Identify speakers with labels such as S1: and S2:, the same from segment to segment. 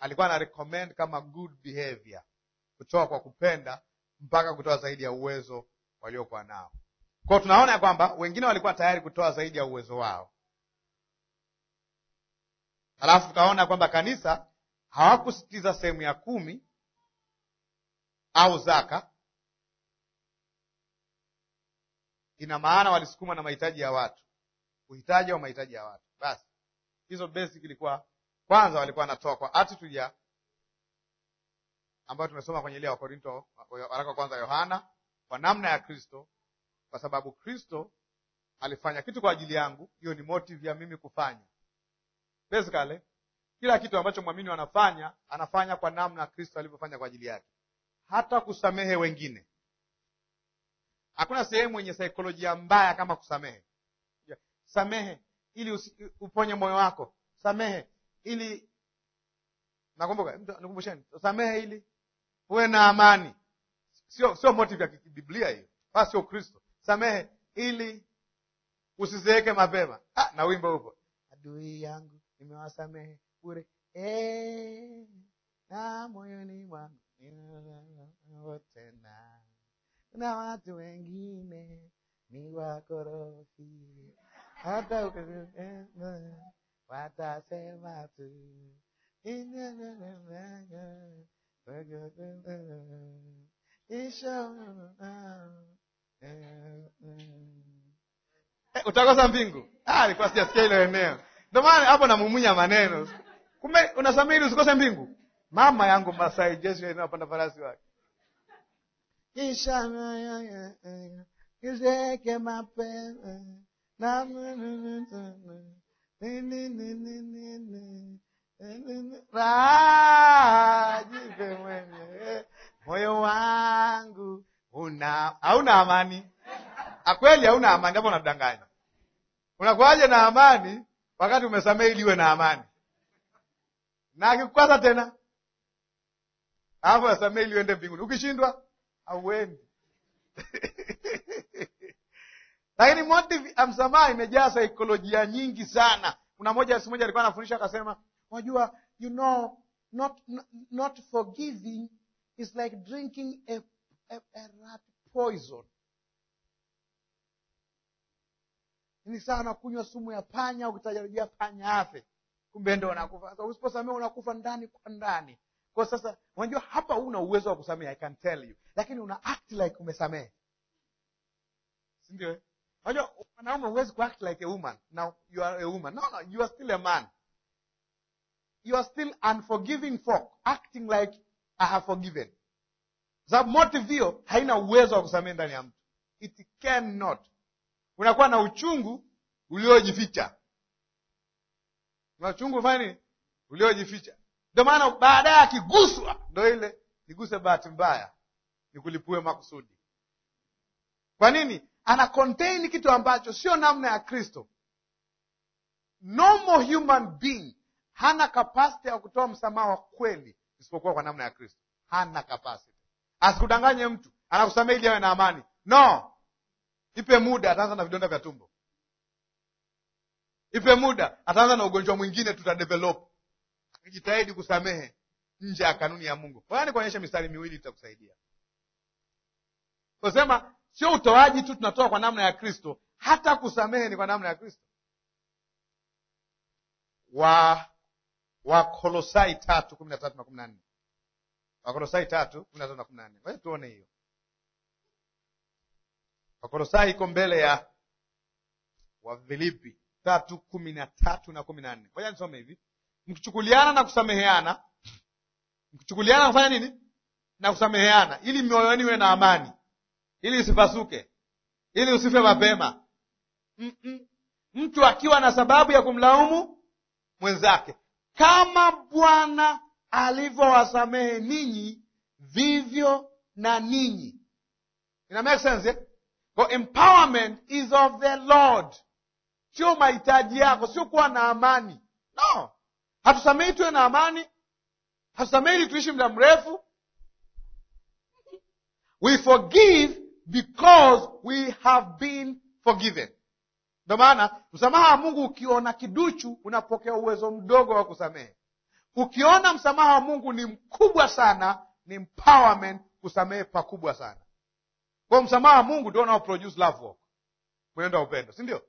S1: alikuwa ana recommend kama good behavior, kutoa kwa kupenda mpaka kutoa zaidi ya uwezo waliokuwa nao. Kwa tunaona ya kwamba wengine walikuwa tayari kutoa zaidi ya uwezo wao. Alafu tukaona kwamba kanisa hawakusitiza sehemu ya 10 au zaka. Ina maana walisukuma na mahitaji ya watu, uhitaji wa mahitaji ya watu. Basi hizo basic ilikuwa kwanza, walikuwa wanatoa kwa attitude ya ambayo tumesoma kwenye ile wa Korinto, waraka wa kwanza Yohana, kwa namna ya Kristo, kwa sababu Kristo alifanya kitu kwa ajili yangu. Hiyo ni motive ya mimi kufanya. Basically kila kitu ambacho mwamini anafanya kwa namna Kristo alivyofanya kwa ajili yake. Hata kusamehe wengine. Hakuna sehemu yenye saikolojia mbaya kama kusamehe. Samehe ili uponye moyo wako. Samehe ili nakumbusheni, samehe ili uwe na amani. Sio motive ya Biblia hiyo. Basi sio Kristo. Samehe ili usizeeke mapema. Na wimbo upo. Adui yangu nimewasamehe bure. Na moyoni mwangu wote na watu wengine ni wakorofi. Hata watasema tu. Utakosa mbingu. Alikuwa sijasikia ile eneo. Ndio maana hapo namumunya maneno. Kumbe unasamehe ili usikose mbingu. Mama yangu Masai Jesu anapanda farasi wake. Izeke mapema na jipe mwenye moyo wangu hauna amani. Akweli hauna amani, hapo unadanganya. Unakuaje na amani wakati umesamehe ili uwe na amani? Na akikukwaza tena hapo usamehe ili uende mbinguni. Ukishindwa hauendi. Lakini motive ya msamaha imejaa saikolojia nyingi sana. Kuna mmoja alikuwa anafundisha akasema, unajua, not forgiving is like drinking a rat poison. Ni sana kunywa sumu ya panya, ukitarajia panya afe. Kumbe ndio unakufa. Sasa usiposamehe unakufa ndani kwa ndani. Kwa sasa unajua hapa una uwezo wa kusamehe, I can tell you. Lakini una act like umesamehe. Si ndio? Unajua wanaume huwezi ku act like a woman. Now you are a woman. No, you are still a man. You are still unforgiving folk, acting like I have forgiven. Sababu motive hiyo haina uwezo wa kusamehe ndani ya mtu. It cannot. Unakuwa na uchungu uliojificha. Na uchungu fani uliojificha. Ndio maana baadaye akiguswa ndio ile niguse bahati mbaya, nikulipue makusudi. Kwa nini? Ana contain kitu ambacho sio namna ya Kristo. Normal human being hana capacity ya kutoa msamaha wa kweli isipokuwa kwa namna ya Kristo. Hana capacity. Asikudanganye mtu, anakusamehe ili awe na amani. No. Ipe muda ataanza na vidonda vya tumbo. Ipe muda ataanza na ugonjwa mwingine tutadevelop. Jitahidi kusamehe nje ya kanuni ya Mungu. Kwa nini kuonyesha mistari miwili itakusaidia? Kwa sema sio utoaji tu tunatoa kwa namna ya Kristo, hata kusamehe ni kwa namna ya Kristo. Wakolosai 3:13 na 14. Wakolosai 3:13 na 14. Wewe tuone hiyo. Wakolosai iko mbele ya Wafilipi 3:13 na 14. Ngoja nisome hivi. Mkichukuliana na kusameheana. Mkichukuliana kufanya nini? Na kusameheana, ili mioyoni iwe na amani, ili isipasuke, ili usife mapema. Mtu akiwa na sababu ya kumlaumu mwenzake, kama Bwana alivyowasamehe ninyi, vivyo na ninyi. Ina make sense, eh? So empowerment is of the Lord. Sio mahitaji yako, sio kuwa na amani. No. Hatusamehi tuwe na amani. Hatusamehi ili tuishi muda mrefu. We forgive because we have been forgiven. Ndio maana msamaha wa Mungu ukiona kiduchu unapokea uwezo mdogo wa kusamehe. Ukiona msamaha wa Mungu ni mkubwa sana, ni empowerment kusamehe pakubwa sana. Kwa msamaha wa Mungu ndio unao produce love walk, mwenendo wa upendo, si ndio?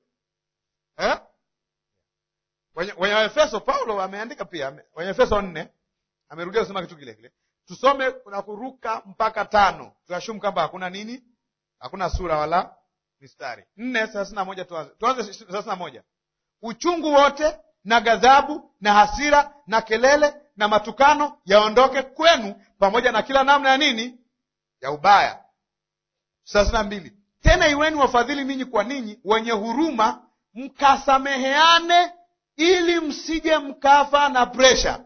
S1: Wenye Efeso, Paulo ameandika pia, wenye Efeso 4 amerudia kusema kitu kile kile. Tusome na kuruka mpaka 5. Tuashumu kwamba hakuna nini? Hakuna sura wala mistari. 4:31 tuanze 31. Uchungu wote na ghadhabu na hasira na kelele na matukano yaondoke kwenu, pamoja na kila namna ya nini? Ya ubaya. 32. Tena iweni wafadhili ninyi kwa ninyi, wenye huruma, mkasameheane, ili msije mkafa na presha.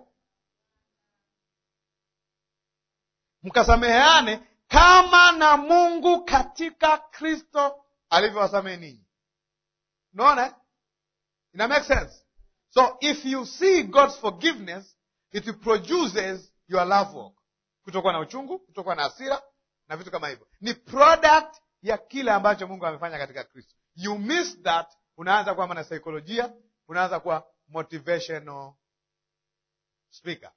S1: Mkasameheane kama na Mungu katika Kristo alivyowasamehe ninyi. Unaona? Ina make sense? So if you see God's forgiveness, it produces your love walk. Kutokuwa na uchungu, kutokuwa na hasira na vitu kama hivyo. Ni product ya kile ambacho Mungu amefanya katika Kristo. You miss that, unaanza kuwa mwana saikolojia, unaanza kuwa motivational speaker.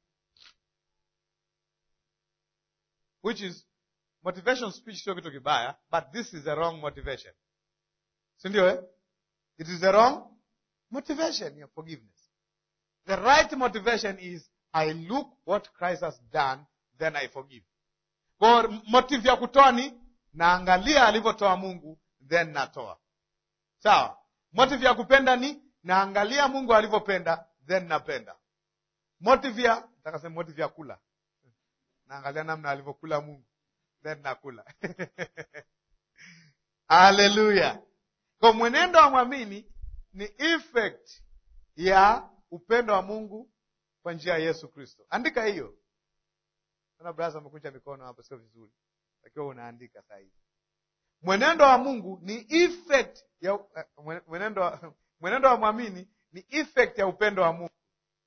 S1: Which is, motivation speech sio kitu kibaya, but this is the wrong motivation. Si ndio? It is the wrong motivation ya forgiveness. The right motivation is, I look what Christ has done, then I forgive. Kwa motive ya kutoa ni, naangalia alivyotoa Mungu, then natoa. Sawa? Motive ya kupenda ni, naangalia Mungu alivyopenda, then napenda. Motive ya, nataka sema motive ya kula, naangalia namna alivyokula Mungu, then nakula. Hallelujah. Kwa mwenendo wa mwamini ni effect ya upendo wa Mungu kwa njia ya Yesu Kristo. Andika hiyo. Kuna brother amekunja mikono hapo, sio vizuri. Lakini unaandika sasa hivi. Mwenendo wa Mungu ni effect ya mwenendo wa mwamini ni effect ya upendo wa Mungu.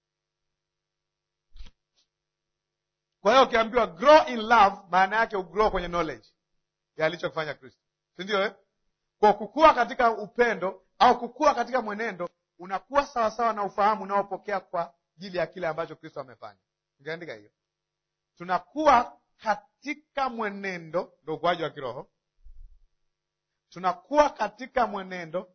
S1: Kwa hiyo ukiambiwa grow in love, maana yake ugrow kwenye knowledge ya alichofanya Kristo. Si ndio? Kwa kukua katika upendo au kukua katika mwenendo, unakuwa sawa sawa na ufahamu unaopokea kwa ajili ya kile ambacho Kristo amefanya. Ungeandika hiyo. Tunakuwa katika mwenendo, ndio ukuaji wa kiroho. Tunakuwa katika mwenendo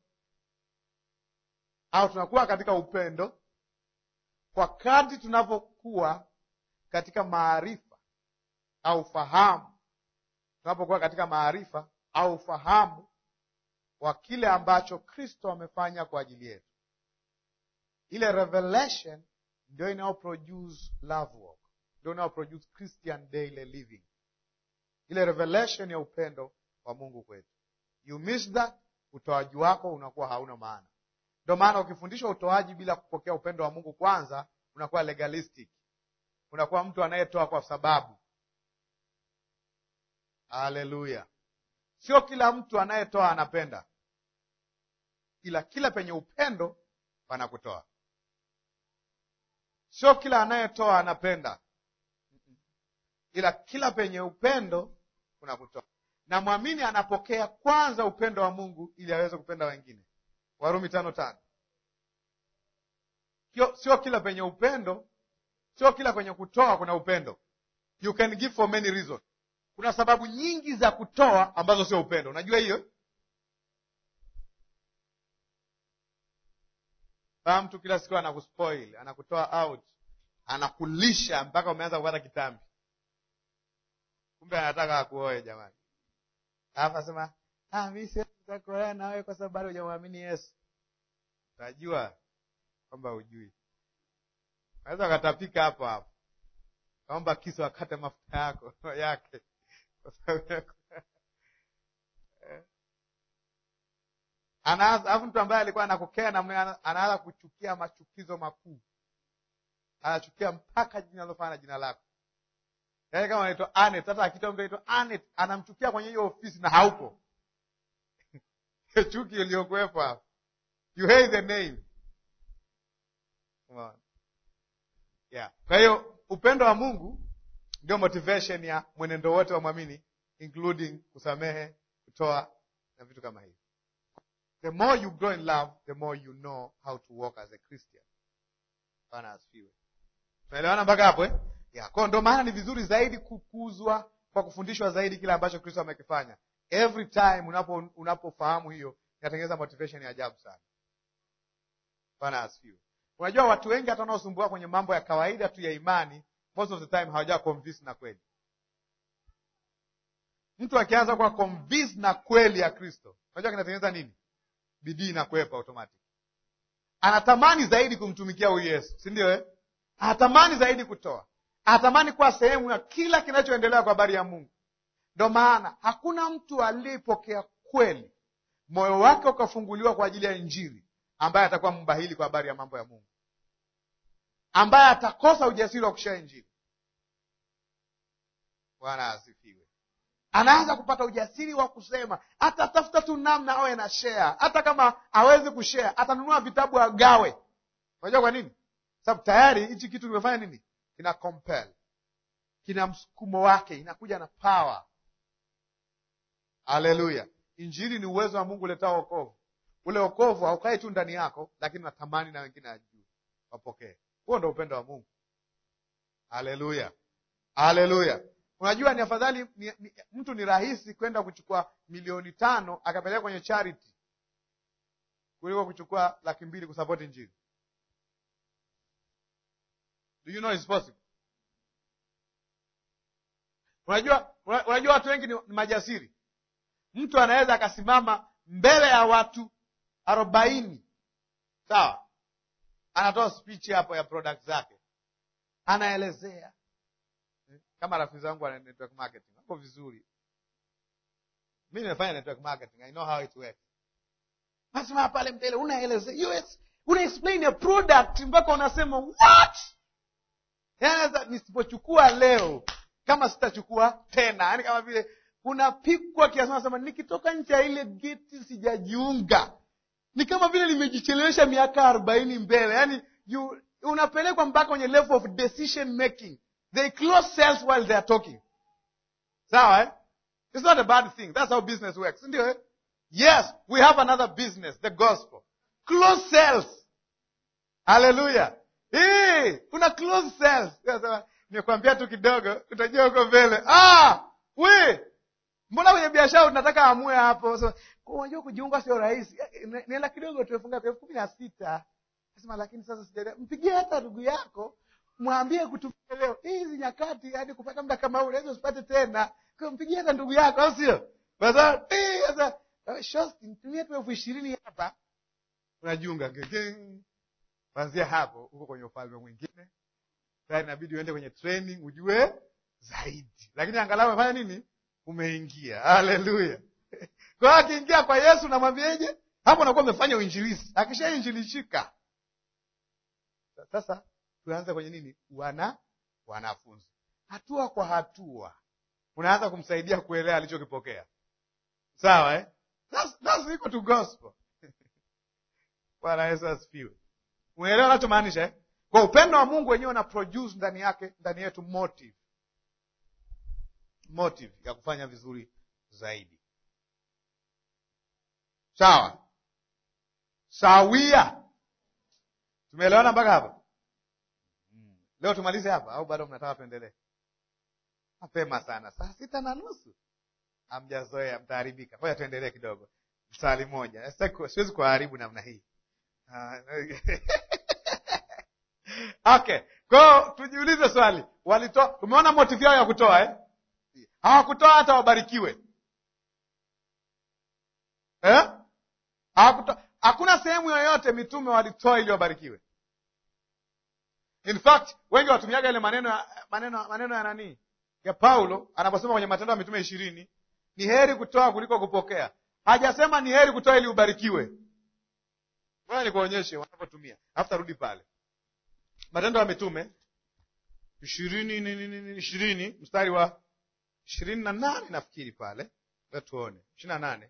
S1: au tunakuwa katika upendo kwa kadri tunavyokuwa katika maarifa au fahamu. Tunapokuwa katika maarifa au fahamu wa kile ambacho Kristo amefanya kwa ajili yetu. Ile revelation ndio inao produce love walk, ndio inao produce Christian daily living. Ile revelation ya upendo wa Mungu kwetu. You miss that, utoaji wako unakuwa hauna maana. Ndio maana ukifundishwa utoaji bila kupokea upendo wa Mungu kwanza, unakuwa legalistic. Unakuwa mtu anayetoa kwa sababu. Hallelujah. Sio kila mtu anayetoa anapenda. Ila kila penye upendo pana kutoa. Sio kila anayetoa anapenda. Ila kila penye upendo kuna kutoa. Na mwamini anapokea kwanza upendo wa Mungu ili aweze kupenda wengine. Warumi 5:5. Sio kila penye upendo, sio kila kwenye kutoa kuna upendo. You can give for many reasons. Kuna sababu nyingi za kutoa ambazo sio upendo. Unajua hiyo? Mtu kila siku anakuspoil, anakutoa out, anakulisha mpaka umeanza kupata kitambi. Kumbe anataka akuoe jamani. Hapa sema, mimi siwezi kuoa na wewe kwa sababu bado hujamwamini Yesu. Unajua kwamba hujui. Unaweza ukatapika hapo hapo. Kaomba kisu akate mafuta yako yake. Alafu mtu ambaye alikuwa anakukea na anaanza kuchukia machukizo makuu. Anachukia mpaka jina lofana jina lako. Yaani kama anaitwa Anet, hata akitoa mtu anaitwa Anet, anamchukia kwenye hiyo ofisi na haupo. Chuki iliyokuwepo hapo. You hate the name. Come on. Yeah. Kwa hiyo upendo wa Mungu ndio motivation ya mwenendo wote wa mwamini, including kusamehe, kutoa na vitu kama hivi. The more you grow in love, the more you know how to walk as a Christian. Bwana asifiwe. Tunaelewana mpaka hapo eh? Kwa ndio maana ni vizuri zaidi kukuzwa kwa kufundishwa zaidi kile ambacho Kristo amekifanya. Every time unapofahamu hiyo, inatengeneza motivation ya ajabu sana. Bwana asifiwe. Unajua watu wengi hata wanaosumbua kwenye mambo ya kawaida tu ya imani, most of the time hawajawa convinced na kweli. Mtu akianza kuwa convinced na kweli ya Kristo, unajua kinatengeneza nini? Bidii na kuepa automatic. Anatamani zaidi kumtumikia huyu Yesu, si ndio eh? Anatamani zaidi kutoa. Anatamani kuwa sehemu ya kila kinachoendelea kwa habari ya Mungu. Ndio maana hakuna mtu aliyepokea kweli, moyo wake ukafunguliwa kwa ajili ya Injili, ambaye atakuwa mbahili kwa habari ya mambo ya Mungu, ambaye atakosa ujasiri wa kushare Injili. Bwana asifiwe. Anaanza kupata ujasiri wa kusema, hata tafuta tu namna awe na share. Hata kama hawezi kushare, atanunua vitabu agawe. Unajua kwa nini? Sababu tayari hichi kitu kimefanya nini? Kina compel, kina msukumo wake, inakuja na power. Haleluya. Injili ni uwezo wa Mungu uletao wokovu. Ule wokovu haukai tu ndani yako, lakini natamani na wengine ajue, wapokee. Huo ndio upendo wa Mungu. Haleluya, haleluya. Unajua ni afadhali mtu ni rahisi kwenda kuchukua 500,000 akapeleka kwenye charity kuliko kuchukua 200,000 kusupport Injili. Do you know it's possible? Unajua watu wengi ni majasiri. Mtu anaweza akasimama mbele ya watu 40, sawa, anatoa speech hapo ya product zake, anaelezea kama rafiki zangu wana network marketing, hapo vizuri. Mimi nimefanya network marketing, I know how it works. Nasema pale mbele unaelezea, una explain a product mpaka unasema what? Yaani nisipochukua leo kama sitachukua tena. Yaani kama vile unapikwa kiasi unasema nikitoka nje ya ile geti sijajiunga. Ni kama vile nimejichelewesha miaka 40 mbele. Yaani unapelekwa mpaka kwenye level of decision making. They close sales while they are talking. Sawa eh? It's not a bad thing. That's how business works. Ndio eh? Yes, we have another business, the gospel. Close sales. Hallelujah. Una close sales. Nikwambia tu kidogo, utajua uko mbele. Mbona kwenye biashara unataka amue hapo? So, unajua kujiunga sio rahisi. Nenda kidogo tufunga 16,000. Nasema lakini sasa sijaelewa. Mpigie hata ndugu yako, mwambie kutufikia leo. Hizi nyakati hadi kupata muda kama huu unaweza usipate tena. Kwa mpigie hata ndugu yako, au sio? Sasa shosti nitumie tu 20,000 hapa. Unajiunga. Kuanzia hapo uko kwenye ufalme mwingine. Sasa inabidi uende kwenye training ujue zaidi. Lakini angalau umefanya nini? Umeingia. Haleluya. Kwa hiyo akiingia kwa Yesu namwambieje? Hapo unakuwa umefanya uinjilisti. Akishainjilishika. Sasa tuanze kwenye nini? Wanafunzi. Hatua kwa hatua. Unaanza kumsaidia kuelewa alichokipokea. Sawa eh? That's equal to gospel. Bwana Yesu asifiwe. Unaelewa ninachomaanisha eh? Kwa upendo wa Mungu wenyewe una produce ndani yetu motive ya kufanya vizuri zaidi. Sawa? Sawia. Tumeelewana mpaka hapa? Leo tumalize hapa au bado mnataka tuendelee? Mapema sana. Saa 6:30. Hamjazoea, mtaharibika. Ngoja tuendelee kidogo. Swali moja. Siwezi kuharibu namna hii. Okay. Kwa tujiulize swali. Walitoa, umeona motive yao ya kutoa eh? Hawakutoa hata wabarikiwe. Hawakutoa. Hakuna sehemu yoyote mitume walitoa ili wabarikiwe. In fact, wengi watumiaga ile maneno ya nani? Ya Paulo anaposema kwenye Matendo ya Mitume 20, ni heri kutoa kuliko kupokea. Hajasema ni heri kutoa ili ubarikiwe. Ngoja nikuonyeshe wanapotumia. Alafu rudi pale. Matendo ya Mitume 20 mstari wa 28 nafikiri pale. Let's tuone. 28.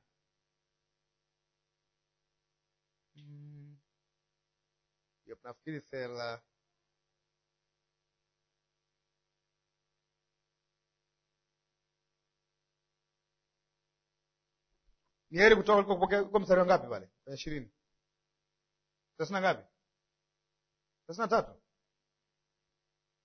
S1: Yep, nafikiri sela. Ni heri kutoa kuliko kupokea. Uko mstari ngapi pale? Kwenye 20. Sasa ngapi? 33.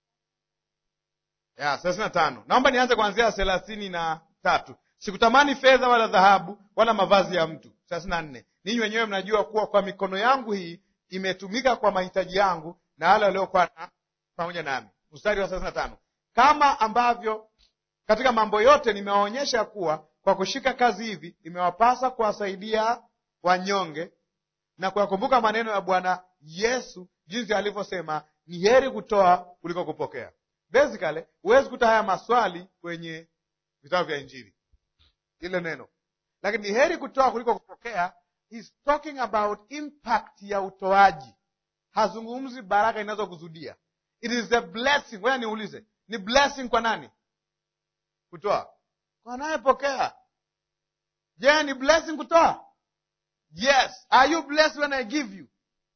S1: 35. Naomba nianze kuanzia 33. Sikutamani fedha wala dhahabu wala mavazi ya mtu. 34. Ninyi wenyewe mnajua kuwa kwa mikono yangu hii imetumika kwa mahitaji yangu na wale waliokuwa pamoja nami. Mstari wa 35. Kama ambavyo katika mambo yote nimewaonyesha kuwa kwa kushika kazi hivi imewapasa kuwasaidia wanyonge na kuyakumbuka maneno ya Bwana Yesu jinsi alivyosema, ni heri kutoa kuliko kupokea. Basically, huwezi kuta haya maswali kwenye vitabu vya Injili, ile neno. Lakini ni heri kutoa kuliko kupokea, he's talking about impact ya utoaji. Hazungumzi baraka inazokuzudia. It is a blessing. Wewe niulize, ni blessing kwa nani? Kutoa. Kwa anayepokea. Je, ni blessing kutoa? Yes. Are you blessed when I give you?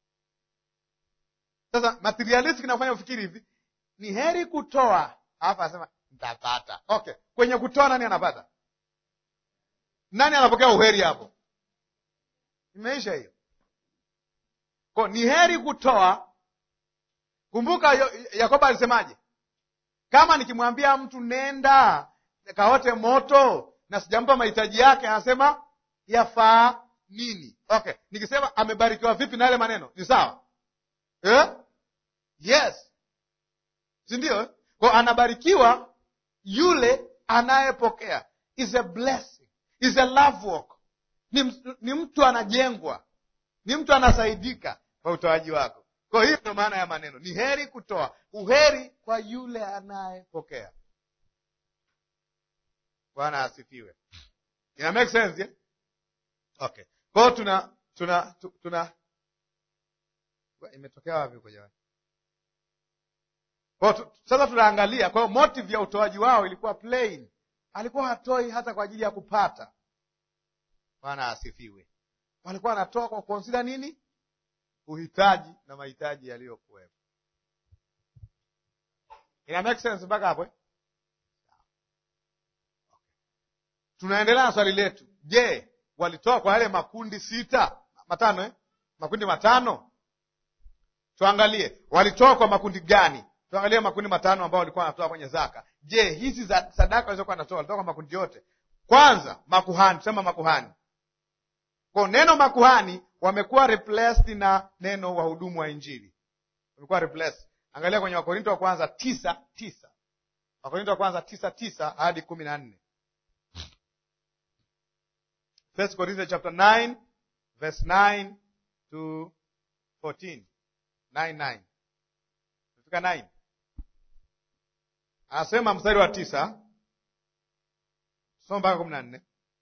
S1: Sasa materialistic inafanya ufikiri hivi, ni heri kutoa, hapa anasema nitapata. Okay, kwenye kutoa nani anapata? Nani anapokea uheri hapo? Imeisha hiyo. Kwa ni heri kutoa. Kumbuka Yakobo alisemaje? Kama nikimwambia mtu nenda kaote moto na sijampa mahitaji yake, anasema yafaa nini? Okay, nikisema amebarikiwa vipi na yale maneno, ni sawa? Yes. Si ndio? Kwa anabarikiwa yule anayepokea. Is a blessing. Is a love walk. Ni mtu anajengwa. Ni mtu anasaidika kwa utoaji wako. Kwa hiyo ndio maana ya maneno. Ni heri kutoa. Uheri kwa yule anayepokea. Bwana asifiwe. Ina make sense, yeah? Okay. Kwa hiyo tuna imetokea wapi kwa jamani? Kwa sasa tunaangalia, kwa hiyo motive ya utoaji wao ilikuwa plain. Alikuwa hatoi hata kwa ajili ya kupata. Bwana asifiwe. Walikuwa wanatoa kwa consider nini? Uhitaji na mahitaji yaliyokuwepo. Ina make sense mpaka hapo? Tunaendelea na swali letu. Je, walitoa kwa yale makundi matano? Makundi matano. Tuangalie walitoa kwa makundi gani? Tuangalie makundi matano ambao walikuwa wanatoa kwenye zaka. Je, hizi za sadaka walizokuwa wanatoa walitoa kwa makundi yote? Kwanza makuhani, tusema makuhani. Kwa neno makuhani wamekuwa replaced na neno wahudumu wa Injili. Wamekuwa replaced. Angalia kwenye Wakorintho wa kwanza 9:9. Wakorintho wa kwanza 9:9 hadi 14. First Corinthians chapter 9 verse 9 to 14. 9:9. Fika 9. Anasema mstari wa 9. Soma mpaka 14.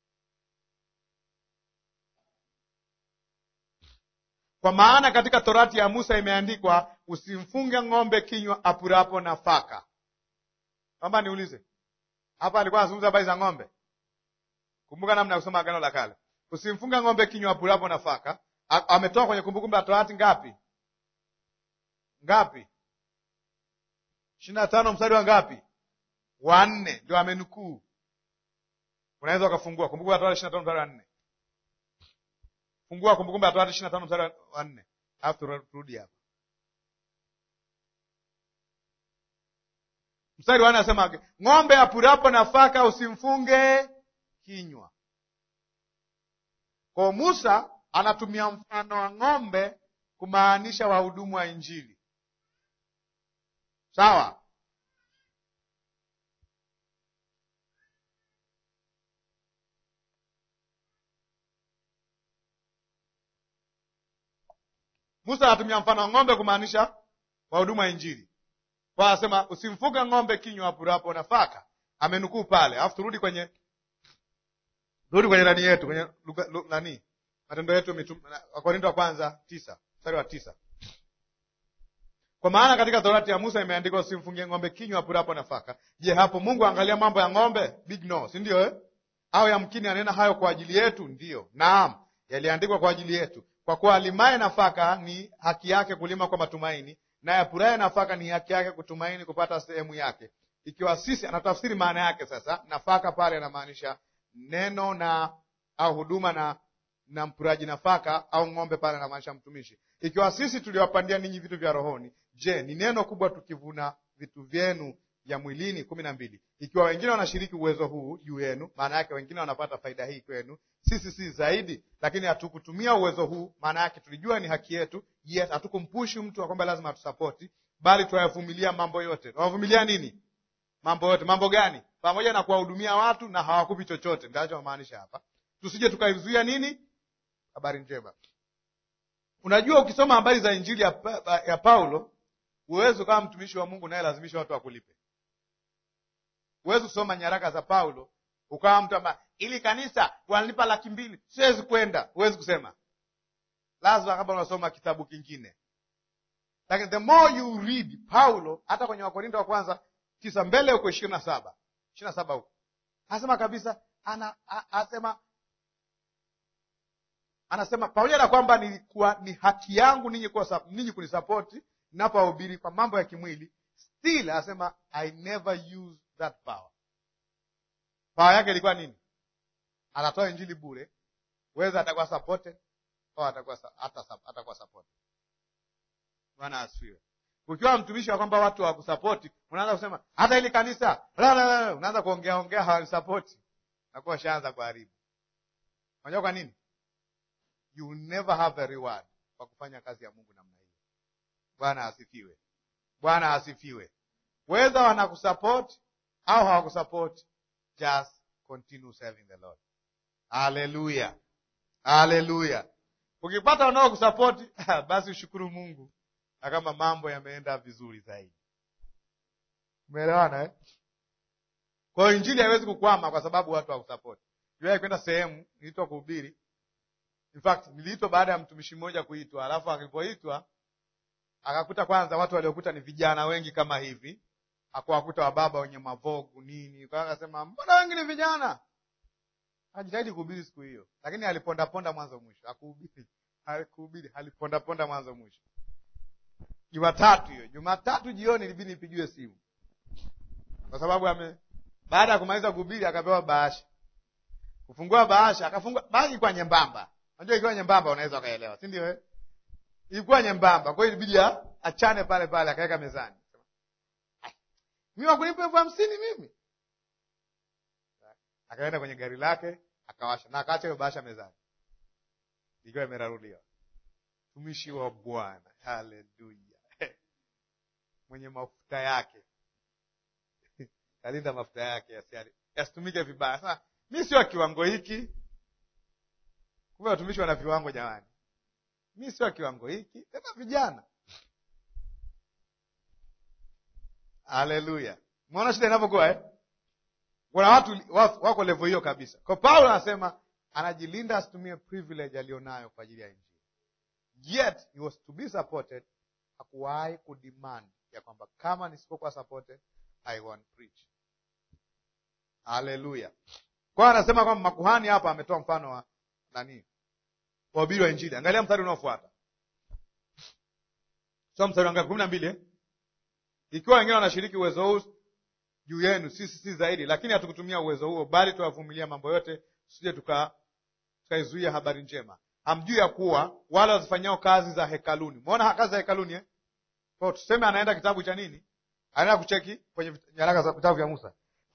S1: Kwa maana katika Torati ya Musa imeandikwa, usimfunge ng'ombe kinywa apurapo nafaka. Naomba niulize. Hapa alikuwa anazungumza habari za ng'ombe. Kumbuka namna ya kusoma Agano la Kale. Usimfunge ng'ombe kinywa apurapo nafaka. Ametoa kwenye Kumbukumbu la Torati ngapi? Ngapi? 25 mstari wa ngapi? Wa 4 ndio amenukuu. Unaweza ukafungua Kumbukumbu la Torati 25 mstari wa 4. Fungua Kumbukumbu la Torati 25 mstari wa 4. Alafu turudi hapa. Mstari wa 4 anasema ng'ombe apurapo nafaka usimfunge kinywa. Kwa Musa anatumia mfano wa ng'ombe kumaanisha wahudumu wa Injili. Sawa? Musa anatumia mfano wa ng'ombe kumaanisha wahudumu wa Injili. Kwa anasema usimfunge ng'ombe kinywa apurapo nafaka. Amenukuu pale. Alafu turudi kwenye nani yetu, kwenye nani? Matendo yetu Wakorintho wa kwanza 9, mstari wa 9. Kwa maana katika Torati ya Musa imeandikwa usimfungie ng'ombe kinywa apurapo nafaka. Je, hapo Mungu angalia mambo ya ng'ombe? Big no, si ndio Au yamkini anena hayo kwa ajili yetu? Ndio. Naam, yaliandikwa kwa ajili yetu. Kwa kuwa alimaye nafaka ni haki yake kulima kwa matumaini, naye apuraye nafaka ni haki yake kutumaini kupata sehemu yake. Ikiwa sisi, anatafsiri maana yake sasa. Nafaka pale anamaanisha neno au huduma na mpuraji nafaka, au ng'ombe pale anamaanisha mtumishi. Ikiwa sisi tuliwapandia ninyi vitu vya rohoni, je, ni neno kubwa tukivuna vitu vyenu ya mwilini. 12. Ikiwa wengine wanashiriki uwezo huu juu yenu, maana yake wengine wanapata faida hii kwenu, sisi si zaidi. Lakini hatukutumia uwezo huu, maana yake tulijua ni haki yetu, yet hatukumpushi mtu kwamba lazima atusapoti, bali tuwavumilia mambo yote. Tuwavumilia nini? Mambo yote. Mambo gani? Pamoja na kuwahudumia watu na hawakupi chochote. Ndio maanisha hapa. Tusije tukaizuia nini? Habari njema. Unajua, ukisoma habari za Injili ya Paulo, uwezo kama mtumishi wa Mungu naye lazimisha watu wakulipe. Uwezo kusoma nyaraka za Paulo ukawa mtu ambaye ili kanisa wanalipa 200,000 siwezi kwenda. Uwezi kusema. Lazima kama unasoma kitabu kingine. Lakini the more you read Paulo, hata kwenye Wakorintho wa kwanza 9 mbele huko 27 huko, anasema kabisa, anasema pamoja na kwamba ni haki yangu ninyi kunisapoti ninapohubiri kwa mambo ya kimwili, still anasema I never use that power. Power yake ilikuwa nini? Anatoa injili bure, weza atakuwa supported au atakuwa supported. Bwana asifiwe. Ukiwa mtumishi wa kwamba watu hawakusapoti, unaanza kusema hata ili kanisa unaanza kuongea hawasapoti, nakuwa shaanza kuharibu. Unajua kwa nini? You will never have a reward kwa kufanya kazi ya Mungu namna hiyo. Bwana asifiwe. Bwana asifiwe. Whether wanakusupport au hawakusupport, just continue serving the Lord. Hallelujah. Hallelujah. Ukipata wanaokusupport, basi ushukuru Mungu na kama mambo yameenda vizuri zaidi. Umeelewana eh? Kwa hiyo injili haiwezi kukwama kwa sababu watu hawakusupport. Yeye kwenda sehemu niliitwa kuhubiri. In fact, niliitwa baada ya mtumishi mmoja kuitwa, alafu alipoitwa akakuta kwanza watu waliokuta ni vijana wengi kama hivi. Hakuwakuta wababa wenye mavogu nini. Kwa hiyo akasema, "Mbona wengi ni vijana?" Hajitahidi kuhubiri siku hiyo, lakini aliponda mwanzo mwisho. Hakuhubiri, aliponda mwanzo mwisho. Jumatatu jioni ilibidi nipigiwe simu. Kwa sababu baada ya kumaliza kuhubiri akapewa bahasha. Kufungua bahasha, akafungua bahasha kwa nyembamba. Unajua ikiwa nyembamba unaweza kaelewa, si ndio eh? Ilikuwa nyembamba, kwa hiyo ilibidi achane pale akaweka mezani. Mimi wakunipa 50,000 mimi. Akaenda kwenye gari lake, akawasha na akaacha hiyo bahasha mezani. Ilikuwa imeraruliwa. Tumishi wa Bwana. Haleluya. Mwenye mafuta yake. Kalinda mafuta yake yasitumike vibaya. Sasa mimi sio kiwango hiki. Kumbe watumishi wana viwango jamani. Mimi sio kiwango hiki, tena vijana. Haleluya. Umeona shida inapokuwa eh? Kuna watu wako level hiyo kabisa. Kwa Paulo anasema anajilinda asitumie privilege alionayo kwa ajili ya injili. Yet he was to be supported, hakuwahi kudemand ya kwamba kama nisipokuwa supported I won't preach. Haleluya. Kwa anasema kwamba makuhani hapa ametoa mfano wa nani? Wahubiri wa injili. Angalia mstari unaofuata. Sio mstari wa 12 eh? Ikiwa wengine wanashiriki uwezo huu juu yenu, sisi si zaidi, lakini hatukutumia uwezo huo, bali tuwavumilia mambo yote, tusije tukaizuia habari njema. Hamjui ya kuwa wale wazifanyao kazi za hekaluni. Umeona kazi za hekaluni eh? Kwa tuseme anaenda kitabu cha nini? Anaenda kucheki kwenye nyaraka za vitabu vya Musa.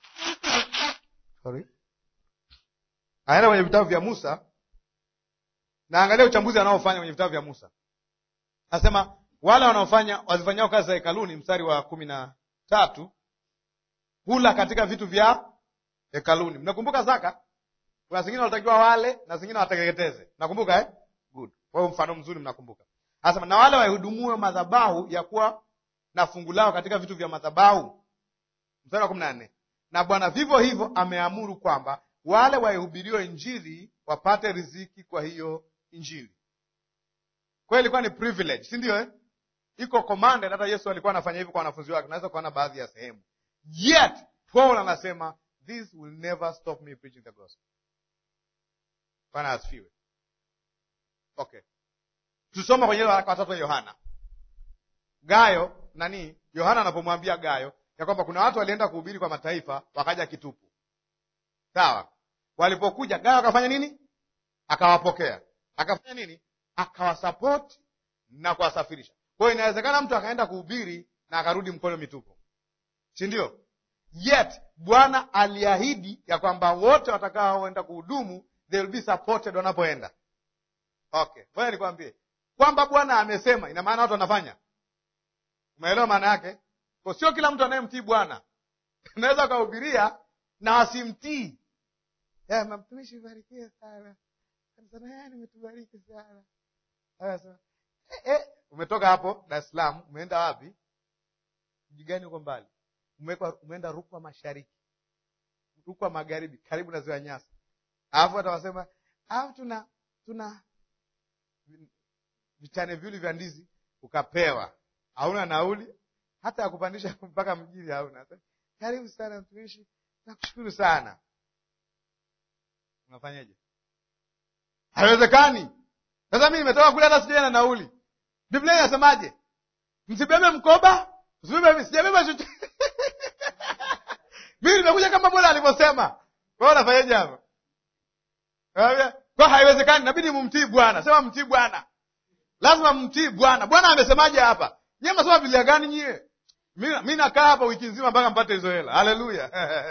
S1: Anaenda kwenye vitabu vya Musa na angalia uchambuzi anaofanya kwenye vitabu vya Musa. Anasema wale wazifanyao kazi za hekaluni, mstari wa 13, hula katika vitu vya hekaluni. Mnakumbuka zaka? Kuna zingine walitakiwa wale na zingine wateketeze. Mnakumbuka eh? Good. Kwa hiyo mfano mzuri mnakumbuka. Anasema na wale wahudumuo madhabahu ya kuwa na fungu lao katika vitu vya madhabahu. Mstari wa 14. Na Bwana vivyo hivyo ameamuru kwamba wale waihubiriwa injili wapate riziki kwa hiyo injili. Kwa hiyo ilikuwa ni privilege, si ndio eh? Iko commanded, hata Yesu alikuwa anafanya hivyo kwa wanafunzi wake. Tunaweza kuona baadhi ya sehemu. Yet Paul anasema this will never stop me preaching the gospel. Bwana asifiwe. Okay. Tusoma kwenye waraka wa 3 wa Yohana. Gayo Yohana anapomwambia Gayo ya kwamba kuna watu walienda kuhubiri kwa mataifa wakaja kitupu. Sawa? Walipokuja Gayo akafanya nini? Akawapokea. Akafanya nini? Akawasupport na kuwasafirisha. Kwa hiyo inawezekana mtu akaenda kuhubiri na akarudi mkono mitupu. si ndio? Yet Bwana aliahidi ya kwamba wote watakaoenda kuhudumu they will be supported wanapoenda. Okay, ngoja nikwambie kwamba Bwana amesema, ina maana watu wanafanya. Umeelewa maana yake? Kwa sio kila mtu anayemtii Bwana unaweza kuhubiria na asimtii. Mtumishi barikiwe sana. Sana nimetubariki sana. Sasa umetoka hapo Dar es Salaam, umeenda wapi? Mji gani uko mbali? Umeenda Rukwa Mashariki, Rukwa Magharibi, karibu na Ziwa Nyasa. Alafu atawasema, tuna vichane viwili vya ndizi ukapewa. Hauna nauli hata ya kupandisha mpaka mjini hauna. Karibu sana mtumishi, nakushukuru sana. Unafanyaje? Haiwezekani. Sasa mimi nimetoka kule hata sijaenda na nauli. Biblia inasemaje? Msibebe mkoba, sijabeba chochote. Mimi nimekuja kama Bwana alivyosema. Kwa hiyo unafanyaje hapo? Kwa haiwezekani, inabidi mumtii Bwana. Sema mtii Bwana. Lazima mtii Bwana. Bwana amesemaje hapa? Nyie mnasoma Biblia gani nyie? Mimi nakaa hapa wiki nzima mpaka mpate hizo hela. Haleluya.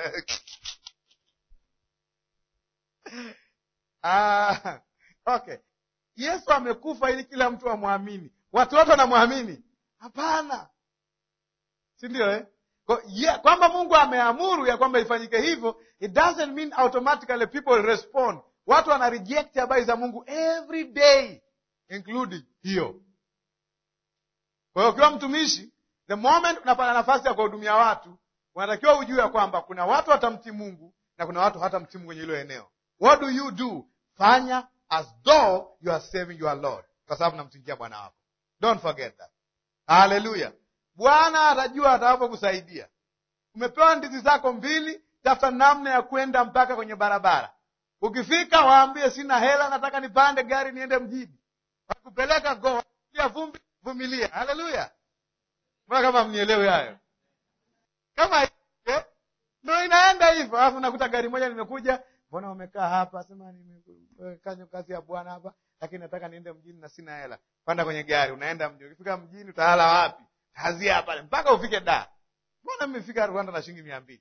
S1: Okay. Yesu amekufa ili kila mtu amwamini. Watu wote wanamwamini? Hapana. Si ndio kwamba Mungu ameamuru ya kwamba ifanyike hivyo, it doesn't mean automatically people respond. Watu wana reject habari za Mungu every day, including hiyo. Kwa hiyo ukiwa mtumishi, the moment unapata nafasi ya kuhudumia watu, unatakiwa ujue ya kwamba kuna watu watamtii Mungu na kuna watu hawatamtii Mungu kwenye hilo eneo. What do? Fanya as though you are serving your Lord, kwa sababu namtumikia Bwana wako. Don't forget that. Hallelujah. Bwana atajua atakapokusaidia. Umepewa ndizi zako 2, tafuta namna ya kwenda mpaka kwenye barabara. Ukifika waambie sina hela, nataka nipande gari niende mjini. Wakupeleka go, ya vumbi, vumilia. Hallelujah. Mbona kama mnielewe hayo? Kama ndio inaenda hivyo, alafu nakuta gari moja limekuja, mbona umekaa hapa? Sema nimefanya kazi ya Bwana hapa, lakini nataka niende mjini na sina hela. Panda kwenye gari, unaenda mjini. Ukifika mjini utahala wapi? Hazia pale mpaka ufike Dar. Mbona mmefika Rwanda na shilingi 200?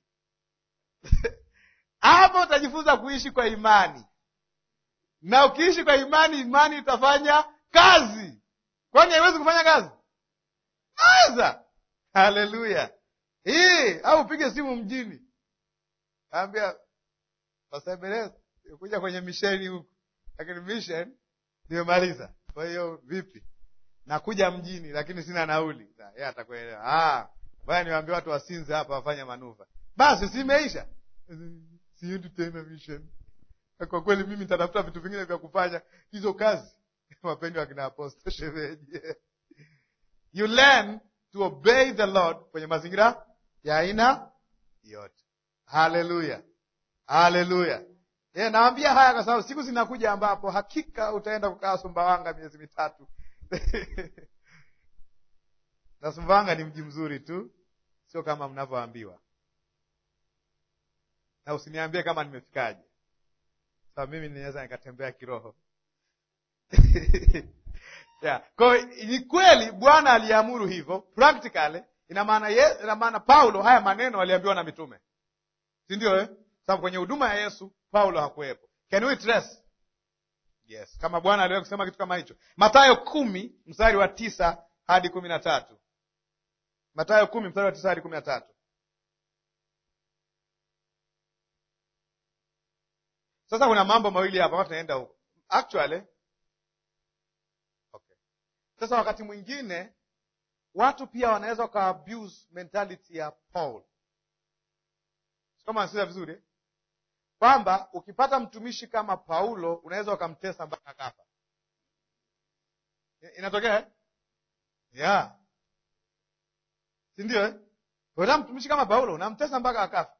S1: Hapo utajifunza kuishi kwa imani. Na ukiishi kwa imani, imani itafanya kazi. Kwani haiwezi kufanya kazi? Naweza. Haleluya. Au upige simu mjini. Ambia Pasabeleza kuja kwenye misheni huko. Lakini mission nimemaliza. Kwa hiyo vipi? Nakuja mjini lakini sina nauli. Yeye atakuelewa. Bwana niwaambie watu wasinze hapa wafanye manuva. Basi simeisha. Siendi tena mission. Kwa kweli mimi nitatafuta vitu vingine vya kufanya hizo kazi. Wapendwa akina Apostle Shemeji. You learn to obey the Lord kwenye mazingira ya aina yote. Hallelujah. Hallelujah. Naambia haya kwa sababu siku zinakuja ambapo hakika utaenda kukaa Sumbawanga miezi 3. Na Sumbawanga ni mji mzuri tu, sio kama mnavyoambiwa. Na usiniambie kama nimefikaje. Sababu mimi ninaweza nikatembea kiroho. Kwa ni kweli Bwana aliamuru hivyo practically. Ina maana Paulo haya maneno aliambiwa na mitume. Si ndio Sababu kwenye huduma ya Yesu Paulo hakuwepo. Can we trace? Yes. Kama Bwana aliwahi kusema kitu kama hicho. Mathayo 10 mstari wa 9 hadi 13. Mathayo 10 mstari wa 9 hadi 13. Sasa kuna mambo mawili hapa watu naenda huko. Actually okay. Sasa wakati mwingine watu pia wanaweza ka abuse mentality ya Paul. Kama nasikia vizuri kwamba ukipata mtumishi kama Paulo unaweza ukamtesa mpaka akafa. Inatokea si ndio Wewe mtumishi kama Paulo unamtesa mpaka akafa.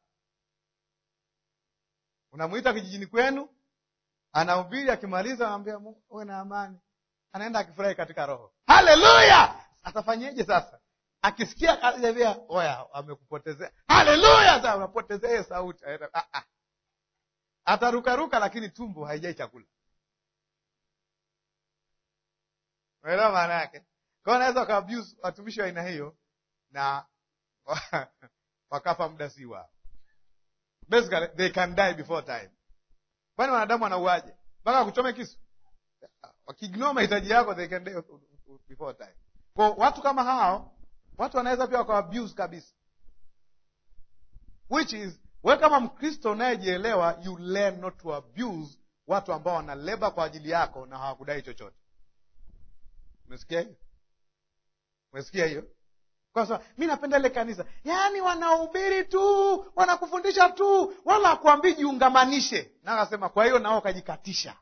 S1: Unamuita kijijini kwenu, anahubiri, akimaliza anamwambia Mungu uwe na amani. Anaenda akifurahi katika roho. Haleluya! Atafanyeje sasa? Akisikia akajavia, oya amekupotezea. Haleluya! Sasa unapotezea sauti. Atarukaruka lakini tumbo haijai chakula. Unaelewa maana yake? Kwa hiyo unaweza ka abuse watumishi wa aina hiyo na wakafa muda si wao. Basically they can die before time. Kwani wanadamu wanauaje? Mpaka kuchome kisu? Wakiignore mahitaji yako they can die before time. Kwa watu kama hao, watu wanaweza pia wakawa abuse kabisa. Which is, wewe kama Mkristo unayejielewa, you learn not to abuse watu ambao wanaleba kwa ajili yako na hawakudai chochote. Umesikia hiyo? Umesikia hiyo? Kwa sababu mimi napenda ile kanisa, yaani wanahubiri tu, wanakufundisha tu, wala hakuambii jiungamanishe. Na akasema kwa hiyo nao kajikatisha.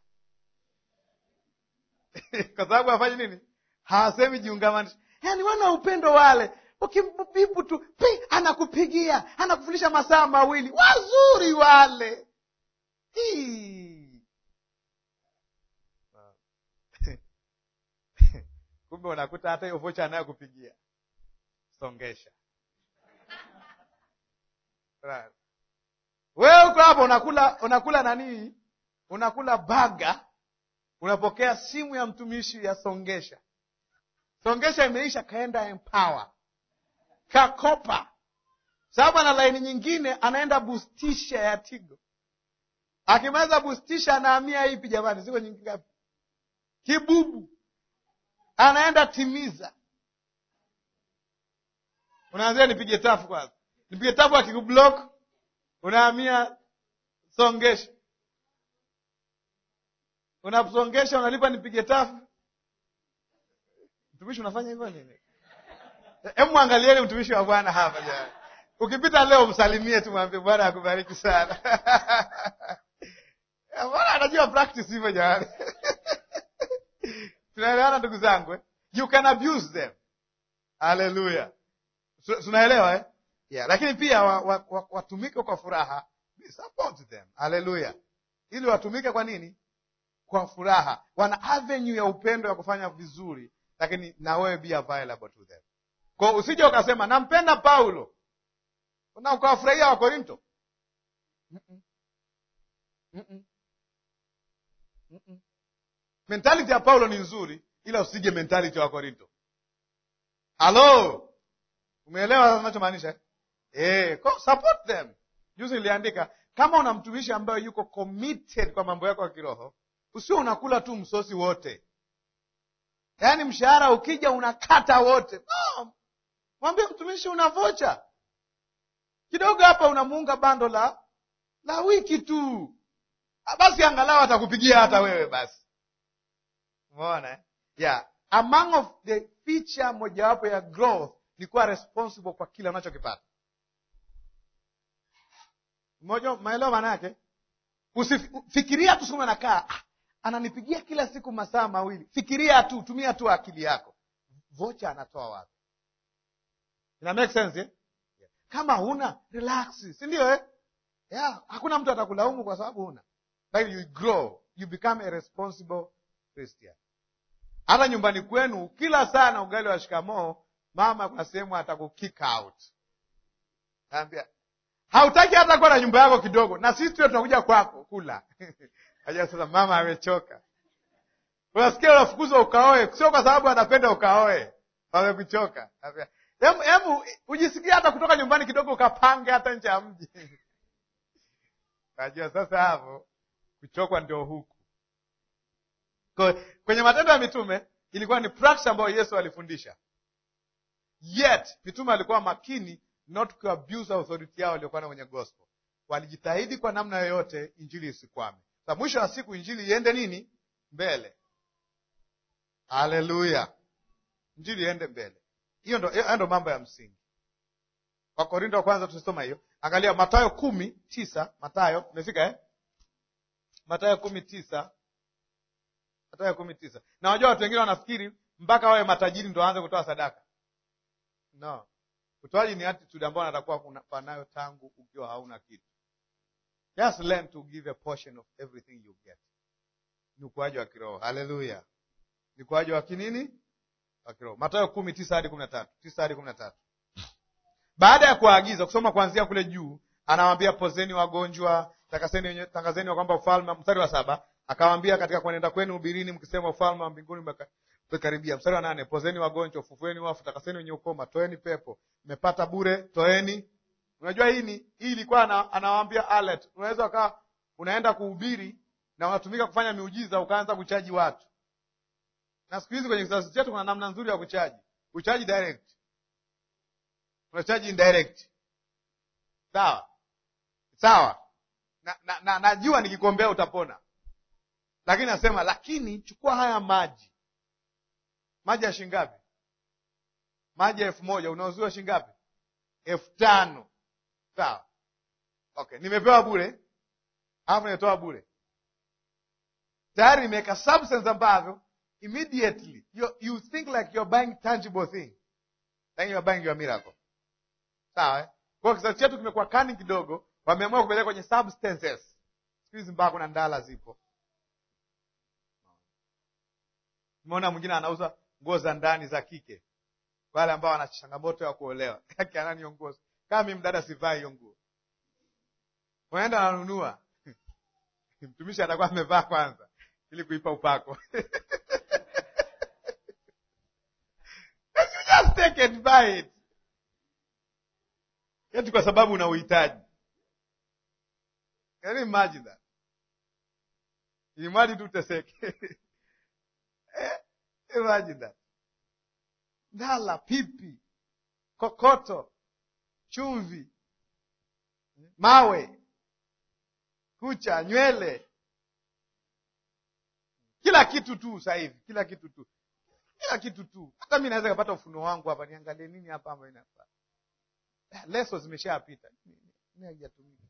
S1: Kwa sababu afanye nini? Hawasemi jiungamanishe. Yaani wana upendo wale. Ukimpipu tu, anakupigia, anakufundisha masaa mawili. Wazuri wale. Kumbe unakuta hata hiyo vocha anayokupigia songesha. Right. Wewe uko hapo unakula nani? Unakula baga, unapokea simu ya mtumishi ya songesha. Songesha imeisha, kaenda Empower. Kakopa. Sababu ana laini nyingine, anaenda bustisha ya Tigo. Akimaliza bustisha anahamia ipi jamani? Ziko nyingi ngapi? Kibubu. Anaenda Timiza. Unaanzia nipige tafu kwanza. Nipige tafu akikublock, unahamia songesha. Unasongesha, unalipa nipige tafu. Mtumishi unafanya hivyo nini? Hebu angalieni mtumishi wa Bwana hapa jamani. Ukipita leo msalimie tu, mwambie Bwana akubariki sana. Bwana anajua practice hivyo jamani. Tunaelewana ndugu zangu? You can abuse them. Hallelujah. Tunaelewa Yeah, lakini pia watumike kwa furaha. Support them. Hallelujah. Ili watumike kwa nini? Kwa furaha. Wana avenue ya upendo ya kufanya vizuri, lakini na wewe be available to them. Kwa usije ukasema nampenda Paulo, na ukawafurahia wa Korinto. Mentality ya Paulo ni nzuri, ila usije mentality ya Korinto. Hello? Umeelewa ninachomaanisha? Support them. Juzi niliandika, kama una mtumishi ambaye yuko committed kwa mambo yako ya kiroho, usio unakula tu msosi wote. Yaani mshahara ukija unakata wote. No. Mwambie mtumishi una vocha. Kidogo hapa unamuunga bando la wiki tu. Basi angalau atakupigia hata wewe basi. Umeona? Yeah. Among of the feature mojawapo ya growth ni kuwa responsible kwa kila unachokipata. Mmoja maelewa maana yake? Usifikiria tu sema nakaa, ananipigia kila siku masaa mawili. Fikiria tu, tumia tu akili yako. Vocha anatoa wapi? Ina make sense Yeah. Kama huna, relax, si ndio Yeah, hakuna mtu atakulaumu kwa sababu huna. Like you grow, you become a responsible Christian. Hata nyumbani kwenu kila sana ugali wa shikamoo, mama kuna sehemu atakukick out. Naambia, hautaki hata kuwa na nyumba yako kidogo, na sisi tu tunakuja kwako kula. Aje sasa mama amechoka. Unasikia unafukuzwa ukaoe, sio kwa sababu anapenda ukaoe. Amekuchoka. Naambia, Hemu ujisikia hata kutoka nyumbani kidogo ukapange hata nje ya mji. Najua sasa hapo kuchokwa ndio huku. Kwenye Matendo ya Mitume ilikuwa ni practice ambayo Yesu alifundisha. Yet mitume alikuwa makini not to abuse authority yao waliokuwa na kwenye gospel. Walijitahidi kwa namna yoyote injili isikwame. Sasa mwisho wa siku injili iende nini? Mbele. Hallelujah. Injili iende mbele. Hiyo ndo mambo ya msingi. Kwa Korinto wa kwanza tusoma hiyo. Angalia Mathayo 10:9. Mathayo, umefika Mathayo 10:9. Mathayo 10:9. Na unajua watu wengine wanafikiri mpaka wawe matajiri ndio waanze kutoa sadaka. No. Utoaji ni attitude ambayo unatakuwa unapanayo tangu ukiwa hauna kitu. Just learn to give a portion of everything you get. Ni ukuaji wa kiroho. Hallelujah. Ni ukuaji wa kinini? Wa kiroho. Mathayo 10:9 hadi 13. 9 hadi 13. Baada ya kuagiza kusoma kuanzia kule juu, anawaambia pozeni wagonjwa, tangazeni kwamba ufalme, mstari wa 7, akawaambia katika kuenenda kwenu hubirini mkisema ufalme wa mbinguni umekaribia. Mstari wa 8, pozeni wagonjwa, fufueni wafu, takaseni wenye ukoma, toeni pepo, mmepata bure, toeni Unajua hii ilikuwa anawaambia alert. Unaweza ukawa unaenda kuhubiri na unatumika kufanya miujiza ukaanza kuchaji watu. Na siku hizi kwenye kizazi chetu kuna namna nzuri ya kuchaji. Uchaji direct. Unachaji indirect. Sawa? Sawa. Najua nikikuombea utapona. Lakini nasema chukua haya maji. Maji ya shilingi ngapi? Maji ya 1000 unauziwa shilingi ngapi? 5000. Sawa. Okay, nimepewa bure. Alafu nimetoa bure. Tayari nimeweka substance ambavyo immediately you think like you're buying tangible thing. Then you're buying your miracle. Sawa? Kwa kizazi chetu kimekuwa cunning kidogo, wameamua kupeleka kwenye substances. Siku hizi mpaka kuna ndala zipo. Umeona mwingine anauza nguo za ndani za kike. Wale ambao wana changamoto ya kuolewa. Yake ananiongoza. Kama mimi mdada sivai hiyo nguo. Unaenda ananunua. Mtumishi atakuwa amevaa kwanza ili kuipa upako. You just take it, buy it. Eti kwa sababu una uhitaji. Can you imagine that? Imagine tu teseke. Imagine that. Ndala, pipi, kokoto, chumvi, mawe, kucha, nywele. Kila kitu tu sasa hivi, kila kitu tu. Kila kitu tu. Hata mimi naweza kupata ufunuo wangu hapa niangalie nini hapa ambayo inafaa. Leso zimeshapita. Mimi haijatumika.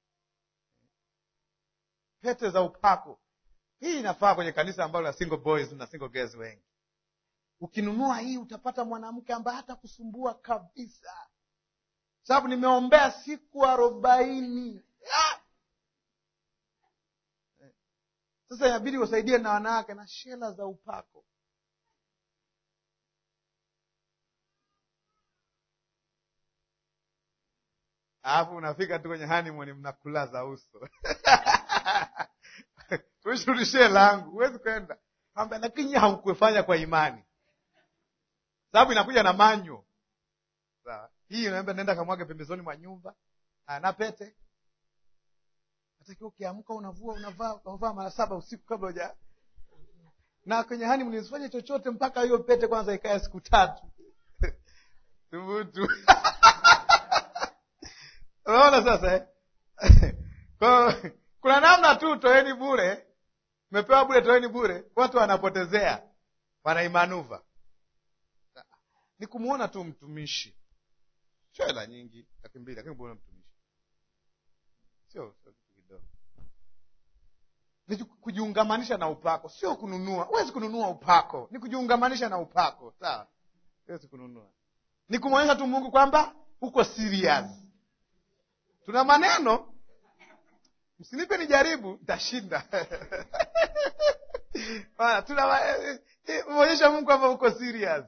S1: Pete za upako. Hii inafaa kwenye kanisa ambalo la single boys na single girls wengi. Ukinunua hii utapata mwanamke ambaye hata kusumbua kabisa. Sababu nimeombea siku 40. Sasa inabidi usaidie na wanawake na shela za upako. Alafu unafika tu kwenye honeymoon mnakulaza uso. Tuishurishie langu, huwezi kwenda. Hamba lakini haukufanya kwa imani. Sababu inakuja na manyo. Sawa. Hii unaomba nenda kamwage pembezoni mwa nyumba. Na pete. Hata ukiamka unavaa mara 7 usiku kabla huja. Na kwenye honeymoon usifanye chochote mpaka hiyo pete kwanza ikae siku 3. Thubutu. Unaona sasa kuna namna tu toeni bure. Umepewa bure toeni bure. Watu wanapotezea. Wanaimanuva. Ni kumuona tu mtumishi. Sio hela nyingi, lakini kumuona mtumishi. Sio kidogo. Ni kujiungamanisha na upako, sio kununua. Huwezi kununua upako. Ni kujiungamanisha na upako, sawa? Huwezi kununua. Ni kumwonyesha tu Mungu kwamba uko serious. Tuna maneno, msinipe nijaribu, nitashinda. Muonyesha Mungu kwamba uko serious.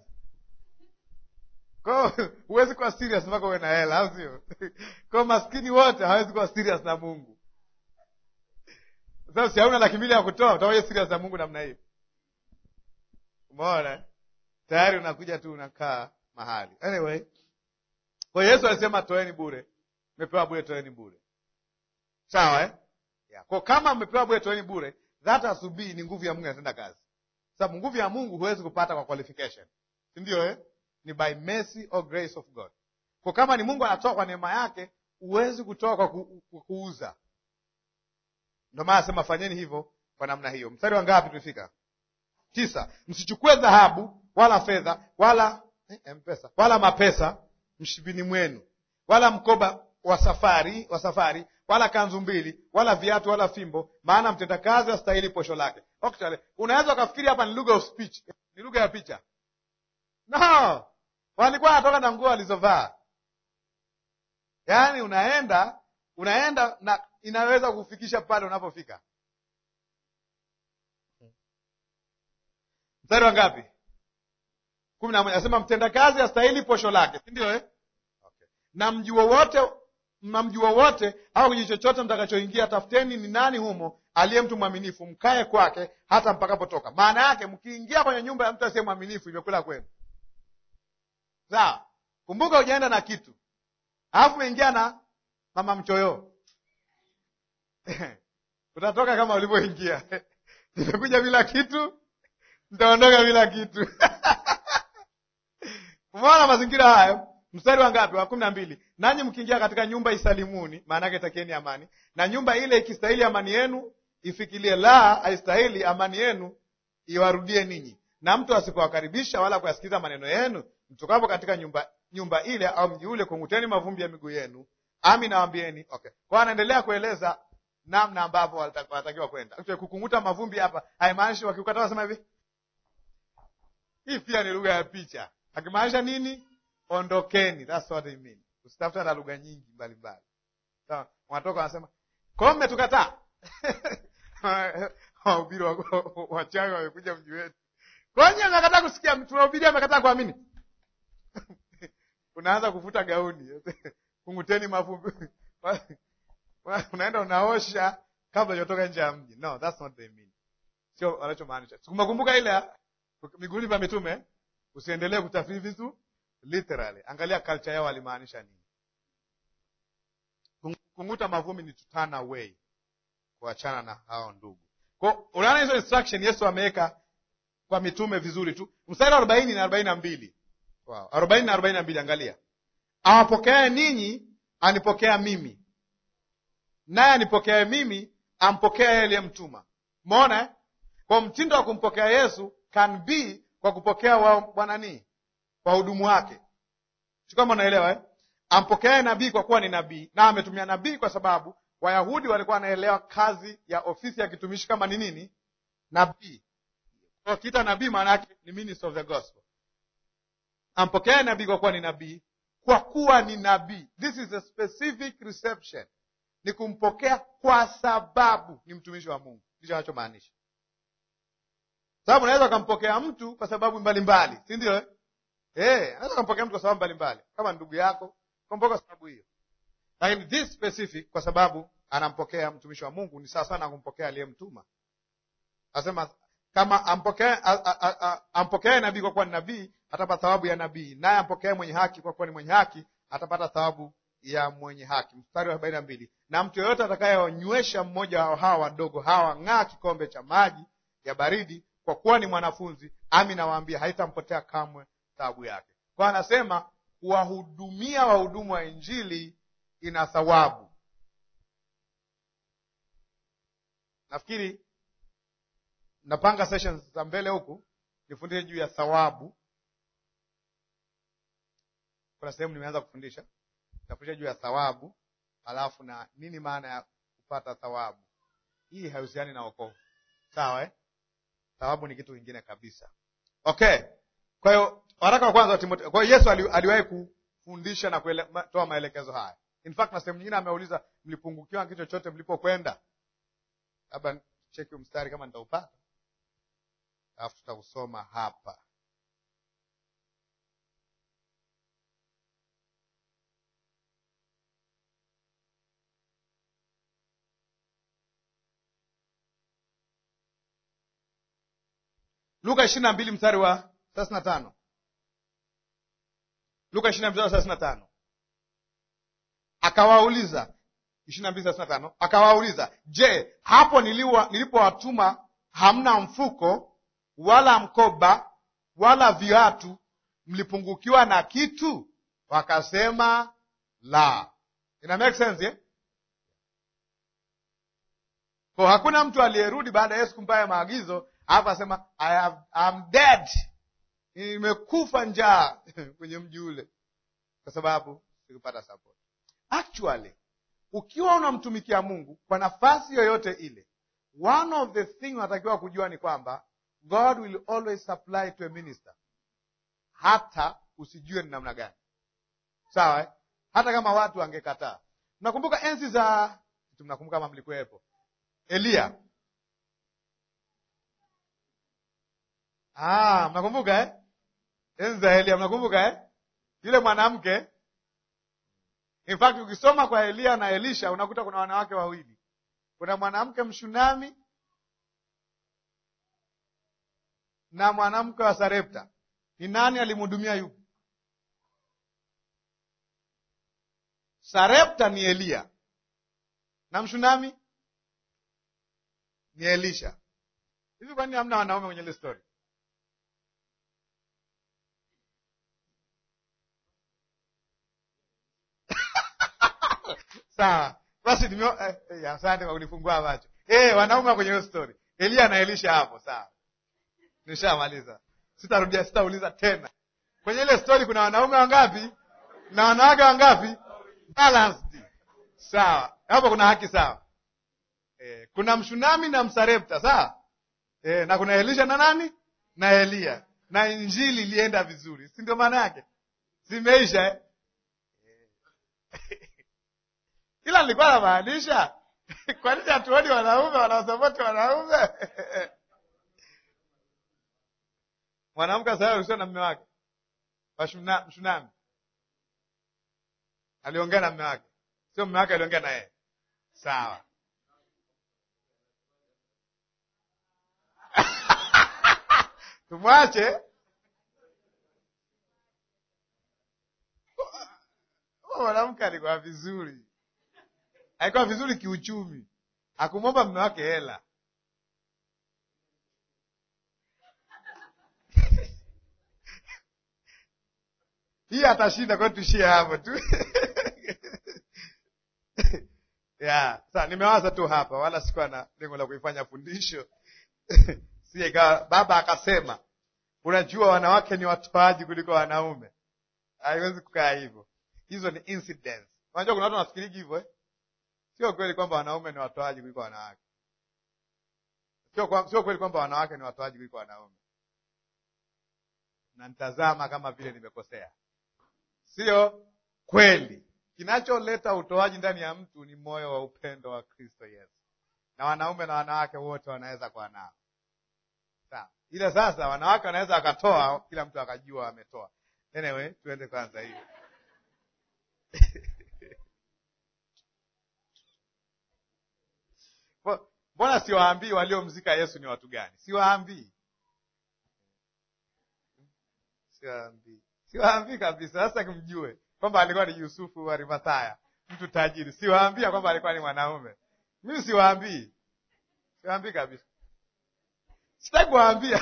S1: Kwa huwezi kuwa serious mpaka uwe na hela, au sio? Kwa maskini wote hawezi kuwa serious na Mungu. Sasa si hauna laki mbili ya kutoa, utawaje serious na Mungu namna hiyo? Umeona? Tayari unakuja tu unakaa mahali. Anyway, kwa Yesu alisema toeni bure. Mmepewa bure toeni bure. Sawa Yeah. Kwa kama mmepewa bure toeni bure, that asubuhi ni nguvu ya Mungu inatenda kazi. Sababu nguvu ya Mungu huwezi kupata kwa qualification. Si ndio Ni by mercy or grace of God. Kwa kama ni Mungu anatoa kwa neema yake, huwezi kutoa kwa kuuza. Ndio maana nasema fanyeni hivyo kwa namna hiyo. Mstari wa ngapi tulifika? 9. Msichukue dhahabu wala fedha wala mpesa wala mapesa mshibini mwenu, wala mkoba wa safari wala kanzu mbili wala viatu wala fimbo, maana mtendakazi astahili posho lake. Okay, unaweza ukafikiri hapa ni lugha of speech, ni lugha ya picha. No, walikuwa wanatoka na nguo walizovaa. Yaani unaenda na inaweza kufikisha pale unapofika. Mstari wa ngapi? 11. Anasema mtendakazi astahili posho lake, si ndio Okay. Na mji wowote au kijiji chochote mtakachoingia, tafuteni ni nani humo aliye mtu mwaminifu, mkae kwake hata mpakapotoka. Maana yake mkiingia kwenye nyumba ya mtu asiye mwaminifu, imekula kwenu. Sawa? Kumbuka hujaenda na kitu. alafu umeingia na mama mchoyo utatoka kama ulivyoingia. Nimekuja bila kitu, nitaondoka bila kitu. Umeona mazingira hayo? Mstari wa ngapi? Wa 12. Nanyi mkiingia katika nyumba isalimuni, maana yake takieni amani, na nyumba ile ikistahili amani yenu ifikilie, la haistahili amani yenu iwarudie ninyi. Na mtu asipowakaribisha wala kuyasikiza maneno yenu, mtokapo katika nyumba ile au mji ule, kung'uteni mavumbi ya miguu yenu. Ami nawaambieni. Okay, kwa anaendelea kueleza namna ambavyo wanatakiwa kwenda. Kukung'uta mavumbi hapa haimaanishi wakiukataa wasema hivi. Hii pia ni lugha ya picha. Akimaanisha nini? Ondokeni. That's what I mean. Usitafuta na lugha nyingi mbalimbali. Sawa, wanatoka wanasema, "Kwa nini mmetukataa?" Wahubiri wachawi wamekuja mji wetu. Kwa nini amekataa kusikia? Tunahubiri amekataa kuamini. Unaanza kufuta gauni. Kung'uteni mavumbi. Unaenda unaosha kabla hujatoka nje ya mji. No, that's not the mean. Sio wanachomaanisha. Kumbuka ile miguuni pa mitume, usiendelee kutafsiri vitu literally. Angalia culture yao walimaanisha nini. Kung'uta mavumbi ni to turn away, kuachana na hao ndugu. Kwa unaona hizo instruction Yesu ameweka kwa mitume vizuri tu. Mstari wa 40 na 42. Wow, 40 na 42 angalia. Awapokea ninyi, anipokea mimi. Naye anipokea mimi, ampokea yeye aliyemtuma. Umeona? Kwa mtindo wa kumpokea Yesu can be kwa kupokea wa Bwana ni kwa hudumu wake. Sio kama unaelewa Ampokea nabii kwa kuwa ni nabii, na ametumia nabii kwa sababu Wayahudi walikuwa wanaelewa kazi ya ofisi ya kitumishi kama ni nini? Nabii. Kwa kiita nabii maana yake ni minister of the gospel. Ampokea nabii kwa kuwa ni nabii, kwa kuwa ni nabii. This is a specific reception. Ni kumpokea kwa sababu ni mtumishi wa Mungu. Ndicho anachomaanisha. Sababu unaweza kumpokea mtu kwa sababu mbalimbali, si ndio? Unaweza kumpokea mtu kwa sababu mbalimbali. Kama ndugu yako, kumpokea kwa sababu hiyo. Lakini this specific kwa sababu anampokea mtumishi wa Mungu ni sawa sana kumpokea aliyemtuma. Anasema kama ampokea nabii kwa kuwa ni nabii, atapata thawabu ya nabii. Naye ampokea mwenye haki kwa kuwa ni mwenye haki, atapata thawabu ya mwenye haki. Mstari wa 42. Na mtu yeyote atakayewanywesha mmoja wa hawa wadogo hawa ng'aa kikombe cha maji ya baridi, kwa kuwa ni mwanafunzi, ami nawaambia haitampotea kamwe thawabu yake. Kwa anasema kuwahudumia wahudumu wa Injili ina thawabu. Nafikiri napanga sessions za mbele huku nifundishe juu ya thawabu. Kuna sehemu nimeanza kufundisha, nafundisha juu ya thawabu, alafu na nini maana ya kupata thawabu. Hii haihusiani na wokovu. Sawa Thawabu ni kitu kingine kabisa. Okay. Kwa hiyo waraka wa kwanza wa Timotheo. Kwa hiyo Yesu aliwahi kufundisha na kutoa maelekezo haya. In fact na sehemu nyingine ameuliza, mlipungukiwa kitu chochote mlipokwenda? Labda cheki mstari kama nitaupata. Alafu tutausoma hapa. Luka 22 mstari wa 35. Luka 22 mstari wa 35. Akawauliza 22:35. Akawauliza, "Je, hapo nilipowatuma hamna mfuko wala mkoba wala viatu, mlipungukiwa na kitu?" Wakasema, "La." Ina make sense Kwa hakuna mtu aliyerudi baada ya Yesu kumpa maagizo hapo asema I'm dead. Nimekufa njaa kwenye mji ule kwa sababu sikupata support. Actually, ukiwa unamtumikia Mungu kwa nafasi yoyote ile, one of the things unatakiwa kujua ni kwamba God will always supply to a minister. Hata usijue ni namna gani. Sawa Hata kama watu wangekataa. Mnakumbuka enzi za mnakumbuka kama mlikuwepo Elia. Mnakumbuka enzi za Elia mnakumbuka Yule mwanamke. In fact ukisoma kwa Elia na Elisha unakuta kuna wanawake wawili. Kuna mwanamke Mshunami na mwanamke wa Sarepta. Ni nani alimhudumia yupi? Sarepta ni Eliya na mshunami ni Elisha. Hivi kwa nini hamna wanaume kwenye ile story? Sawa. Basi asante kwa kunifungua macho. Wanaume kwenye hiyo story. Eliya na Elisha hapo, sawa. Nishamaliza. Sitauliza tena. Kwenye ile story kuna wanaume wangapi? Na wanawake wangapi? Balanced. Sawa. Hapo kuna haki, sawa. Kuna mshunami na msarepta, sawa? Na kuna Elisha na nani? Na Eliya. Na injili ilienda vizuri. Si ndio maana yake? Zimeisha Ila nilikuwa namaanisha kwa nini hatuoni wanaume wanaosapoti wanaume? Mwanamke sasa alikuwa na mume wake. Mshunami aliongea na mume wake. Sio mume wake aliongea na yeye. Sawa. Tumwache. Mwanamke alikuwa vizuri. Alikuwa vizuri kiuchumi. Hakumwomba mume wake hela. Hii atashinda, kwa tuishie hapo tu. Sasa nimewaza tu hapa, wala sikuwa na lengo la kuifanya fundisho. Sije baba akasema, unajua wanawake ni watoaji kuliko wanaume. Haiwezi kukaa hivyo. Hizo ni incidents. Unajua kuna watu wanafikiri hivyo Sio kweli kwamba wanaume ni watoaji kuliko wanawake. Sio kweli kwamba wanawake ni watoaji kuliko wanaume. Na nitazama kama vile nimekosea. Sio kweli. Kinacholeta utoaji ndani ya mtu ni moyo wa upendo wa Kristo Yesu. Na wanaume na wanawake wote wanaweza kuwa nao. Sawa. Ila sasa wanawake wanaweza wakatoa, kila mtu akajua ametoa. Anyway, tuende kwanza hivi. Mbona siwaambii waliomzika Yesu ni watu gani? Siwaambii. Siwaambii kabisa. Sasa kumjue kwamba alikuwa ni Yusufu wa Arimathaya, mtu tajiri. Siwaambia kwamba alikuwa ni mwanaume. Mimi siwaambii. Siwaambii kabisa. Sitaki kuwaambia.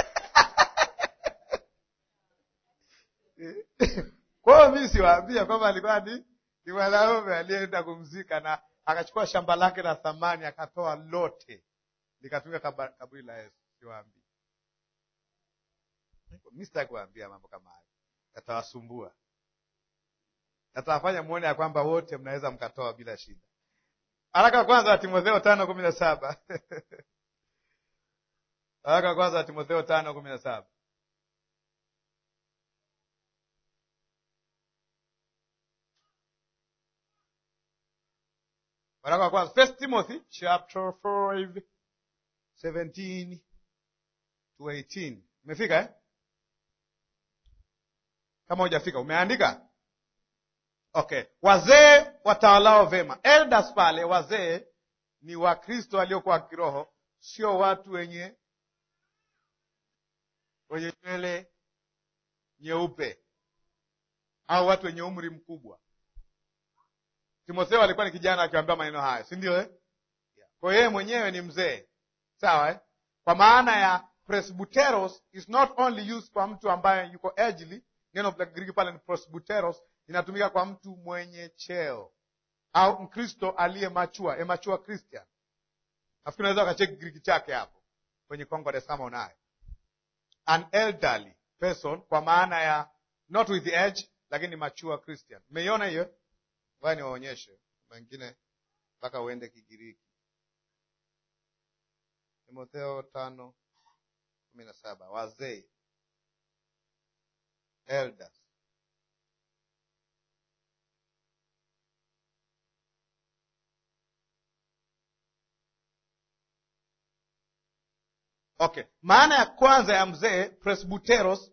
S1: Kwa hiyo mimi siwaambia kwamba alikuwa ni mwanaume aliyeenda kumzika na akachukua shamba lake la thamani akatoa lote likatunga kaburi la Yesu. Siwaambii. Mimi sitaki kuambia mambo kama hayo. Yatawasumbua. Yatawafanya muone ya kwamba wote mnaweza mkatoa bila shida. Haraka kwanza wa Timotheo 5:17. Haraka kwanza wa Timotheo 5:17. Waraka wa kwanza, 1 Timothy chapter 5 17 to 18. Umefika Kama hujafika umeandika? Okay. Wazee watawalao vema. Elders pale, wazee ni Wakristo waliokuwa kiroho, sio watu wenye nywele nyeupe au watu wenye umri mkubwa. Timotheo alikuwa ni kijana akiwaambia maneno haya, si ndio Kwa yeye mwenyewe ni mzee. Sawa Kwa maana ya presbyteros is not only used kwa mtu ambaye yuko elderly. Neno la Greek pale ni presbyteros, inatumika kwa mtu mwenye cheo au Mkristo aliye mature, a mature Christian. Nafikiri unaweza ukacheki Greek chake hapo kwenye Concordes kama unayo. An elderly person kwa maana ya not with the age, lakini mature Christian. Umeiona hiyo? Ngoja niwaonyeshe. Wengine mpaka uende Kigiriki. Timotheo 5:17. Wazee, elders. Okay, maana ya kwanza ya mzee, presbyteros,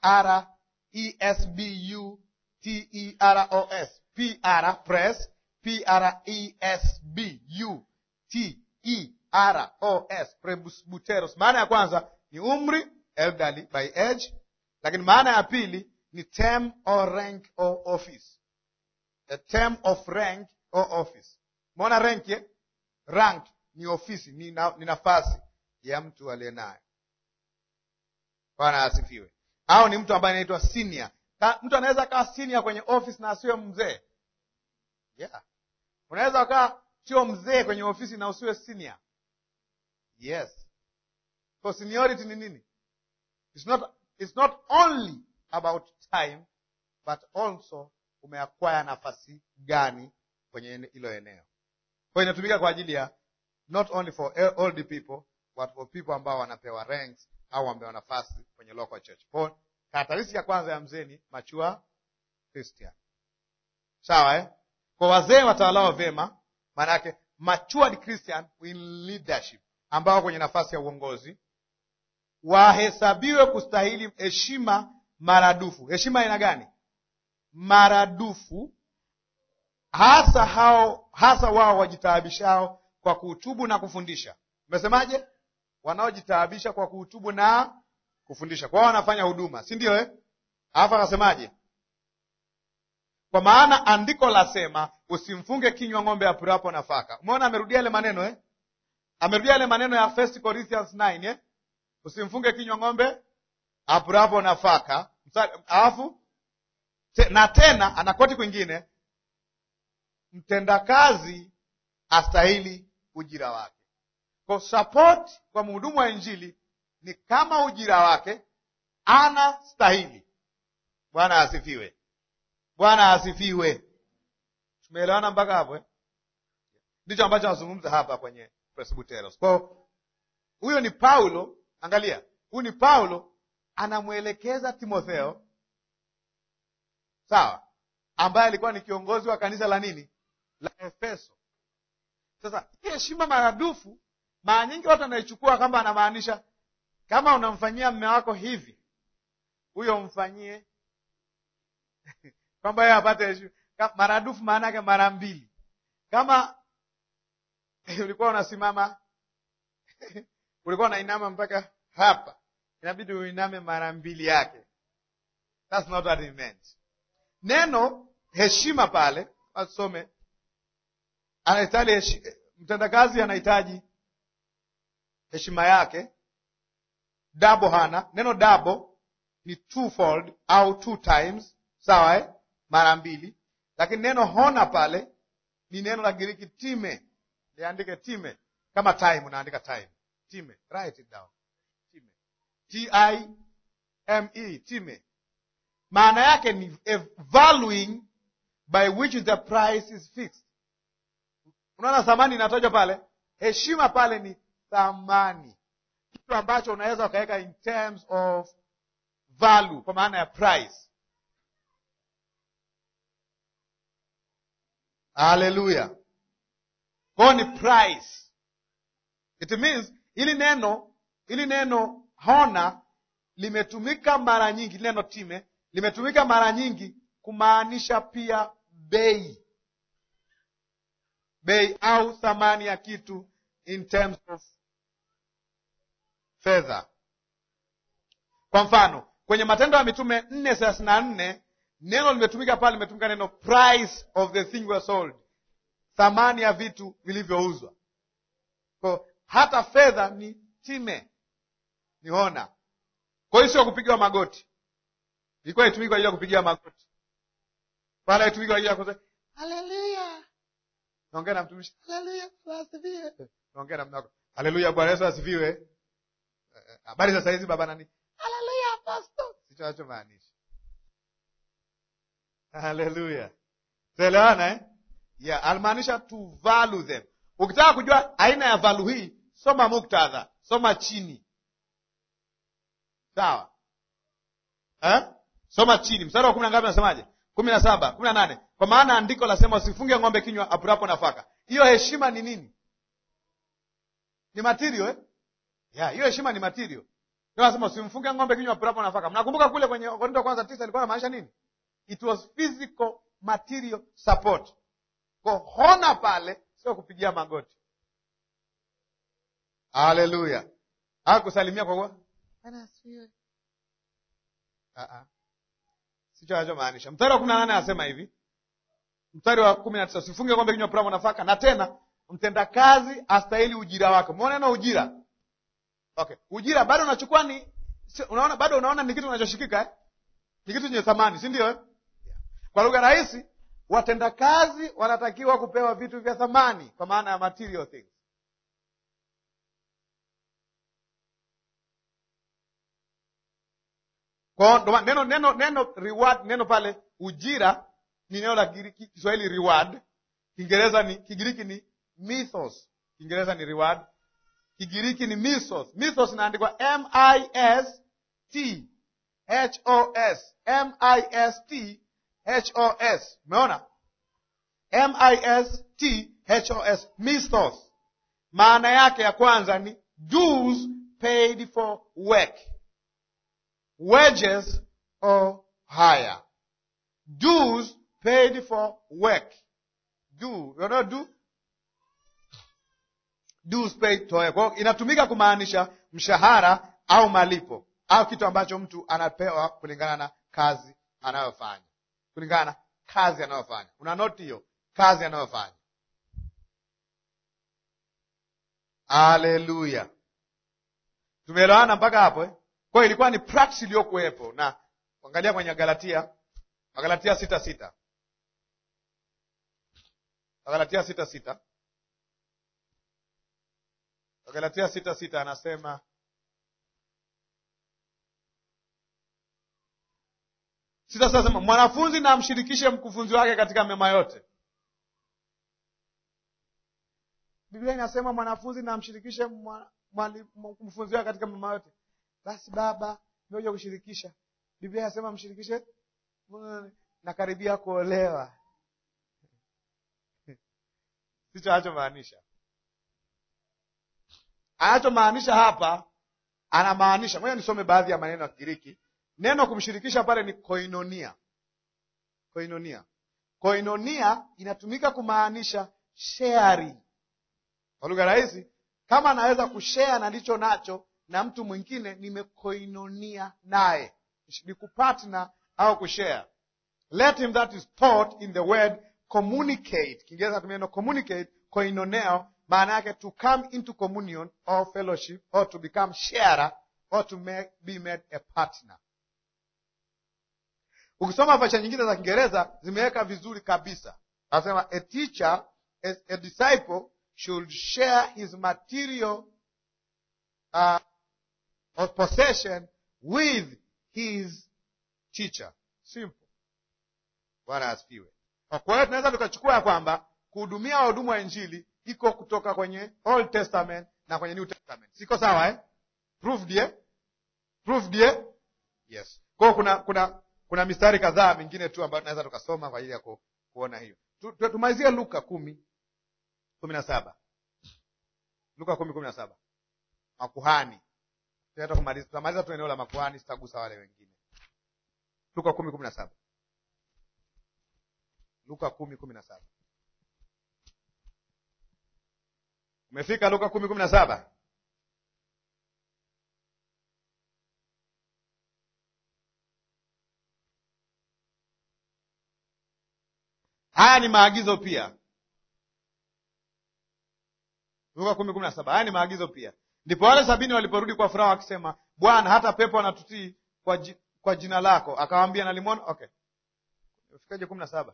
S1: P-R-E-S-B-U-T-E-R-O-S. P-R, P-R-E-S-B-U-T-E-R-O-S. Presbyteros. Maana ya kwanza ni umri, elderly by age, lakini maana ya pili ni term or rank or office. a term of rank or office. Umeona rank? Rank ni ofisi, ni nafasi ya mtu aliye nayo. Bwana asifiwe. Au ni mtu ambaye anaitwa senior. Mtu anaweza kaa senior kwenye office na asiwe mzee. Yeah. Unaweza kaa sio mzee kwenye ofisi na usiwe senior. Yes. So seniority ni nini? It's not only about time, but also umeacquire nafasi gani kwenye hilo eneo. Kwa hiyo inatumika kwa ajili ya not only for old people, but for people ambao wanapewa ranks au wamepewa nafasi kwenye local church. Kwa karakteristiki ya kwanza ya mzee ni mature Christian. Sawa Kwa wazee watawalao vyema, maana yake matured Christian in leadership, ambao kwenye nafasi ya uongozi wahesabiwe kustahili heshima maradufu. Heshima aina gani? Maradufu, hasa wao wajitaabishao kwa kuhutubu na kufundisha. Umesemaje? Wanaojitaabisha kwa kuhutubu na kufundisha. Kwa wanafanya huduma, si ndio Alafu akasemaje? Kwa maana andiko lasema usimfunge kinywa ng'ombe apurapo nafaka. Umeona amerudia ile maneno Amerudia ile maneno ya 1 Corinthians 9 Usimfunge kinywa ng'ombe apurapo nafaka. Alafu na tena anakoti kwingine, mtendakazi astahili ujira wake. Kwa support kwa mhudumu wa Injili ni kama ujira wake ana stahili. Bwana asifiwe. Bwana asifiwe. Tumeelewana mpaka hapo Ndicho ambacho nazungumza hapa kwenye Presbyteros. Kwa huyo ni Paulo, angalia. Huyu ni Paulo anamwelekeza Timotheo. Sawa? Ambaye alikuwa ni kiongozi wa kanisa la nini? La Efeso. Sasa heshima maradufu mara nyingi watu wanaichukua kama anamaanisha kama unamfanyia mume wako hivi, huyo mfanyie kwamba yeye apate heshima maradufu. Maana yake mara mbili. Kama ulikuwa unasimama ulikuwa unainama mpaka hapa, inabidi uiname mara mbili yake. That's not what it meant. Neno heshima pale, asome, anahitaji mtendakazi anahitaji heshima yake. Double hana. Neno double ni twofold au two times, sawa mara mbili. Lakini neno hona pale ni neno la Giriki time. Niandike time kama time, unaandika time. Time, write it down. Time. T-I-M-E, time. Maana yake ni a valuing by which the price is fixed. Unaona thamani inatajwa pale? Heshima pale ni thamani. Kitu ambacho unaweza ukaweka in terms of value, kwa maana ya price. Hallelujah. Kwa ni price. It means ili neno hona limetumika mara nyingi, neno time limetumika mara nyingi kumaanisha pia bei. Bei au thamani ya kitu in terms of fedha. Kwa mfano, kwenye Matendo ya Mitume 4:34 neno limetumika pale, limetumika neno price of the thing were sold. Thamani ya vitu vilivyouzwa. Kwa hata fedha ni time, ni hona. Kwa hiyo sio kupigiwa magoti. Ilikuwa itumika kwa ajili ya kupigia magoti. Wala itumika kwa ajili ya kusema haleluya. Naongea na mtumishi, haleluya Bwana asifiwe. Naongea na mnako, haleluya Bwana Yesu asifiwe. Habari za saizi baba nani? Haleluya pastor. Sicho anachomaanisha. Haleluya. Tuelewana Yeah, almaanisha to value them. Ukitaka kujua aina ya value hii, soma muktadha, soma chini. Sawa? Soma chini. Mstari wa 10 ngapi unasemaje? 17, 18. Kwa maana andiko lasema usifunge ng'ombe kinywa apurapo nafaka. Hiyo heshima ni nini? Ni material Yeah, hiyo heshima ni material. Ndio nasema usimfunge ng'ombe kinywa apurapo nafaka. Mnakumbuka kule kwenye Wakorintho kwanza 9 ilikuwa inamaanisha nini? It was physical material support. Kwa hona pale sio kupigia magoti. Haleluya. Hakusalimia kwa Bwana asifiwe. Sicho anachomaanisha. Mstari wa 18 anasema hivi. Mstari wa 19, usifunge ng'ombe kinywa pramo nafaka, na tena mtendakazi astahili ujira wake. Umeona neno ujira? Okay, ujira bado unachukua ni unaona, bado unaona ni kitu kinachoshikika ni kitu chenye thamani, si ndio Kwa lugha rahisi, watendakazi wanatakiwa kupewa vitu vya thamani, kwa maana ya material things. Kwa neno reward, neno pale ujira ni neno la Kiswahili reward, Kigiriki ni mythos. Kiingereza ni reward, Kigiriki ni mythos. Mythos inaandikwa M-I-S-T-H-O-S. M-I-S-T-H-O-S. Umeona? M-I-S-T-H-O-S. Mythos. Maana yake ya kwanza ni dues paid for work, wages or hire. Dues paid for work. You know do? Dues paid for work. Kwa inatumika kumaanisha mshahara au malipo au kitu ambacho mtu anapewa kulingana na kazi anayofanya. Kulingana na kazi anayofanya. Una note hiyo, kazi anayofanya. Haleluya. Tumeelewana mpaka hapo Kwa hiyo ilikuwa ni practice iliyokuwepo, na angalia kwenye Galatia 6:6. Galatia 6:6. Galatia 6:6 anasema sasa mwanafunzi na amshirikishe mkufunzi wake katika mema yote. Biblia inasema mwanafunzi na amshirikishe mkufunzi wake katika mema yote. Basi baba, ngoja kushirikisha. Biblia inasema mshirikishe nakaribia kuolewa. Sicho anachomaanisha. Anachomaanisha hapa, anamaanisha, ngoja nisome baadhi ya maneno ya Kigiriki. Neno kumshirikisha pale ni koinonia. Koinonia. Koinonia inatumika kumaanisha sharing. Kwa lugha rahisi, kama naweza kushare na ndicho nacho na mtu mwingine, nimekoinonia naye. Ni kupartner au kushare. Let him that is taught in the word communicate. Kiingereza tumia neno communicate, koinoneo, maana yake to come into communion or fellowship or to become sharer or to be made a partner. Ukisoma fasha nyingine za Kiingereza zimeweka vizuri kabisa. Anasema a teacher, a disciple should share his material of possession with his teacher. Simple. Bwana asifiwe. Kwa hiyo tunaweza tukachukua kwamba kuhudumia wahudumu wa Injili iko kutoka kwenye Old Testament na kwenye New Testament. Siko sawa Proved Proved Yes. Kwa hiyo kuna mistari kadhaa mingine tu ambayo tunaweza tukasoma kwa ajili ya kuona hiyo. Tumalizie Luka 10:17. Luka 10:17. Makuhani. Tutamaliza tu eneo la makuhani, sitagusa wale wengine. Luka 10:17. Luka 10:17. Umefika Luka 10:17? Haya ni maagizo pia. Luka 10:17. Haya ni maagizo pia. Ndipo wale 70 waliporudi kwa furaha wakisema, Bwana, hata pepo anatutii kwa jina lako. Akawaambia nalimwona. Okay. Ufikaje 17?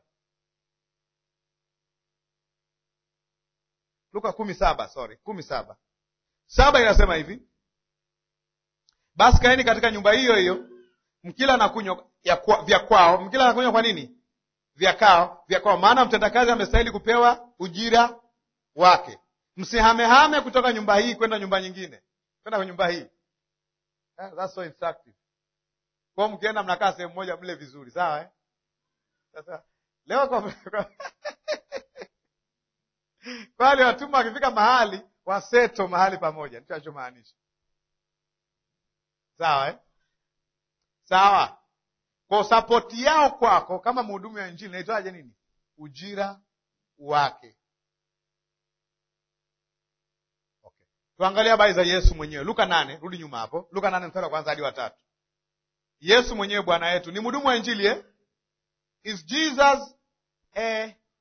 S1: Luka 17. 7 inasema hivi. Basi kaeni katika nyumba hiyo hiyo, mkila na kunywa vya kwao. Mkila na kunywa kwa nini? Vya kwao, maana mtendakazi amestahili kupewa ujira wake. Msihamehame kutoka nyumba hii kwenda nyumba nyingine. Kwenda kwa nyumba hii. That's so instructive. Kwa mkienda mnakaa sehemu moja mle vizuri, sawa Sasa leo kwa wale watumwa wakifika mahali waseto mahali pamoja, ndicho anachomaanisha. Sawa Sawa. Kwa support yao kwako kama mhudumu wa Injili inaitwaje nini? Ujira wake. Okay. Tuangalie habari za Yesu mwenyewe. Luka 8, rudi nyuma hapo. Luka 8 mstari wa kwanza hadi wa 3. Yesu mwenyewe Bwana yetu ni mhudumu wa Injili Is Jesus a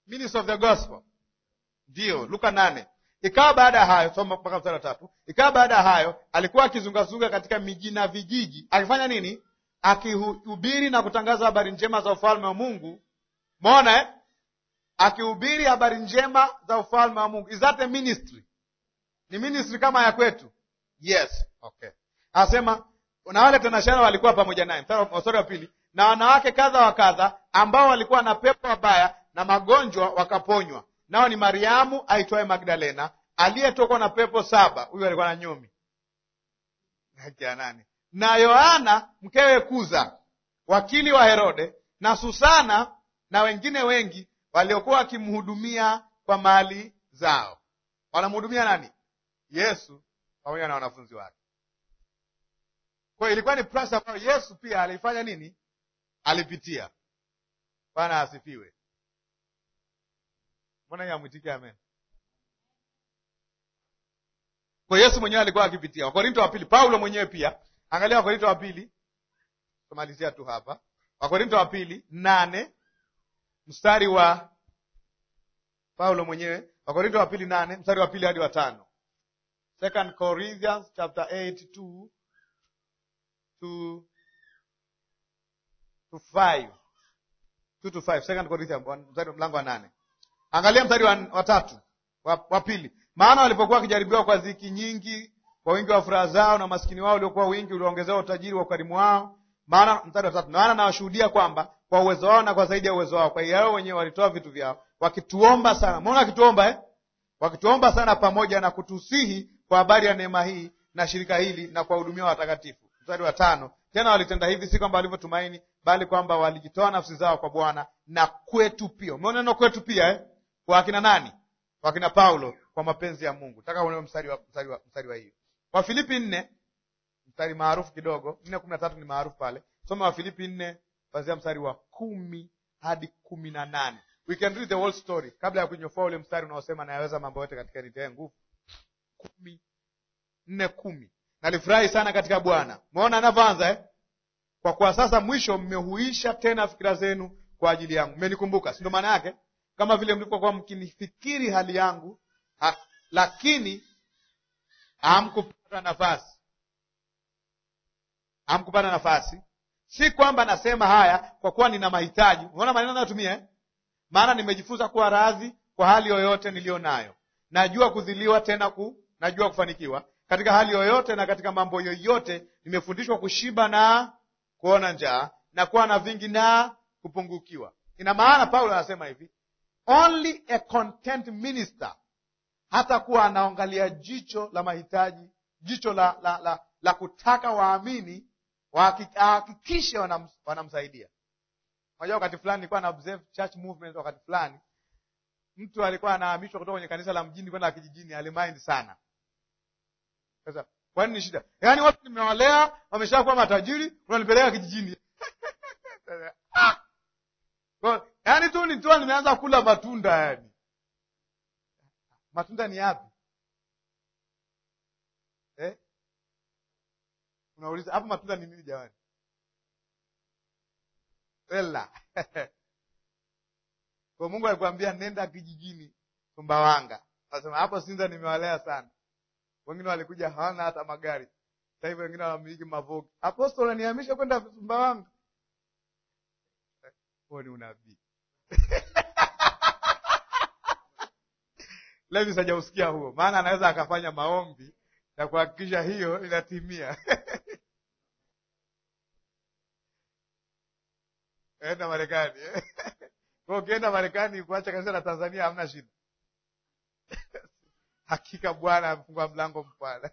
S1: Ministry of the gospel. Ndio, Luka 8. Ikawa baada ya hayo, soma mpaka mstari wa 3. Ikawa baada ya hayo, alikuwa akizungazunga katika miji na vijiji, akifanya nini? Akihubiri na kutangaza habari njema za ufalme wa Mungu. Umeona akihubiri habari njema za ufalme wa Mungu. Is that a ministry? Ni ministry kama ya kwetu? Yes. Okay. Anasema na wale tenashara walikuwa pamoja naye. Mstari wa 2. Na wanawake kadha wa kadha ambao walikuwa na pepo wabaya na magonjwa wakaponywa. Nao ni Mariamu aitwaye Magdalena, aliyetokwa na pepo 7. Huyu alikuwa na nyumi. Nani? Na Yohana mkewe Kuza, wakili wa Herode, na Susana na wengine wengi waliokuwa wakimhudumia kwa mali zao. Wanamhudumia nani? Yesu pamoja na wanafunzi wake. Kwa hiyo ilikuwa ni process ambayo Yesu pia alifanya nini? Alipitia. Bwana asifiwe. Mbona yamwitike amen? Kwa Yesu mwenyewe alikuwa akipitia. Wakorinto wa pili, Paulo mwenyewe pia. Angalia Wakorinto wa pili. Tumalizia tu hapa. Wakorinto wa pili 8 mstari wa Paulo mwenyewe. Wakorinto wa pili 8 mstari wa 2 hadi wa 5. 2 Corinthians chapter 8 2 to 5. 2 to 5. 2 Corinthians mstari mlango wa 8. Angalia mstari wa 3 wa pili. Maana walipokuwa wakijaribiwa kwa dhiki nyingi, kwa wingi wa furaha zao na maskini wao uliokuwa wingi ulioongezewa utajiri wa ukarimu wao. Maana mstari wa 3. Maana nawashuhudia kwamba kwa uwezo wao na kwa zaidi ya uwezo wao, kwa hiyo wenyewe walitoa vitu vyao, wakituomba sana. Mbona wakituomba wakituomba sana pamoja na kutusihi kwa habari ya neema hii na shirika hili na kuwahudumia watakatifu. Mstari wa 5. Tena walitenda hivi si kwamba walivyotumaini, bali kwamba walijitoa nafsi zao kwa Bwana na kwetu pia. Umeona neno kwetu pia Kwa akina nani? Kwa akina Paulo, kwa mapenzi ya Mungu. Nataka uone mstari wa hiyo. Kwa Filipi 4, mstari maarufu kidogo, 4:13 ni maarufu pale. Soma wa Filipi 4 kuanzia mstari wa 10 hadi 18. We can read the whole story kabla ya kunyofoa ule mstari unaosema nayaweza mambo yote katika nitie nguvu. 4:10. Nalifurahi sana katika Bwana. Umeona anavyoanza Kwa kuwa sasa mwisho mmehuisha tena fikira zenu kwa ajili yangu. Mmenikumbuka, si ndio maana yake? Kama vile mlivyokuwa mkinifikiri hali yangu, lakini hamkupata nafasi. Si kwamba nasema haya kwa kuwa nina mahitaji. Unaona maneno anayotumia Maana nimejifunza kuwa radhi kwa hali yoyote niliyo nayo. Najua kudhiliwa tena najua kufanikiwa. Katika hali yoyote na katika mambo yoyote nimefundishwa kushiba na kuona njaa, na kuwa na vingi na kupungukiwa. Ina maana Paulo anasema hivi, only a content minister hata kuwa anaangalia jicho la mahitaji, jicho la kutaka waamini wahakikishe wanamsaidia. Unajua wakati fulani nilikuwa na observe church movement, wakati fulani mtu alikuwa anahamishwa kutoka kwenye kanisa la mjini kwenda kijijini, alimind sana. Sasa kwa nini shida? Yaani watu nimewalea wameshakuwa matajiri, unanipeleka kijijini. Yaani tu nimeanza kula matunda yani. Matunda ni yapi? Unauliza hapo matunda ni nini jamani? Ela. Kwa Mungu alikwambia nenda kijijini Sumbawanga. Anasema hapo Sinza nimewalea sana. Wengine walikuja hawana hata magari. Sasa hivi wengine wanamiliki mavogi. Apostle ananihamisha kwenda Sumbawanga. Huo ni unabii. Levi sajausikia huo. Maana anaweza akafanya maombi na kuhakikisha hiyo inatimia. Enda Marekani. Kwa ukienda Marekani kuacha kanisa la Tanzania hamna shida. Hakika Bwana amefungua mlango mpana.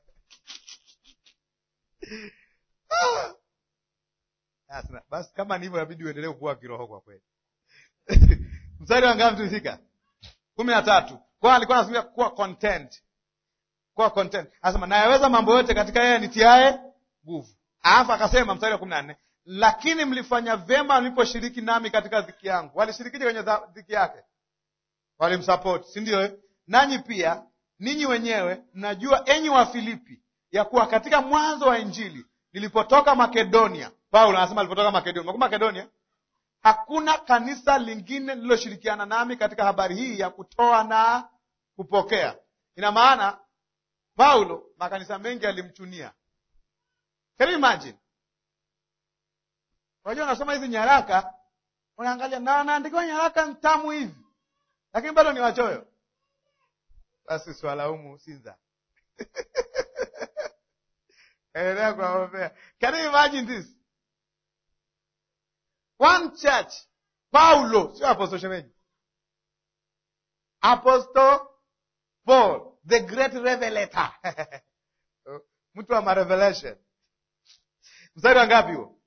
S1: Basi kama ni hivyo inabidi uendelee kukua kiroho kwa kweli. Mstari wa ngapi tulifika? 13. Kwa alikuwa anasema kuwa content. Kuwa content. Anasema nayaweza mambo yote katika yeye anitiaye nguvu. Alafu akasema mstari wa 14, lakini mlifanya vema mliposhiriki nami katika dhiki yangu. Walishirikije kwenye dhiki yake? Walimsupport, si ndio? Nanyi pia ninyi wenyewe mnajua enyi wa Filipi ya kuwa katika mwanzo wa Injili nilipotoka Makedonia. Paulo anasema alipotoka Makedonia. Unakumbuka Makedonia? hakuna kanisa lingine lililoshirikiana nami katika habari hii ya kutoa na kupokea. Ina maana Paulo makanisa mengi alimchunia. Can you imagine? Unajua unasoma hizi nyaraka, unaangalia na anaandikiwa nyaraka ntamu hivi, lakini bado ni wachoyo. Basi swalaumu Sinza. Endelea kuwaombea. Can you imagine this? One church, Paulo, sio Apostle Shemeji. Apostle Paul, the great revelator. Mtu wa revelation. Mstari wa ngapi huo?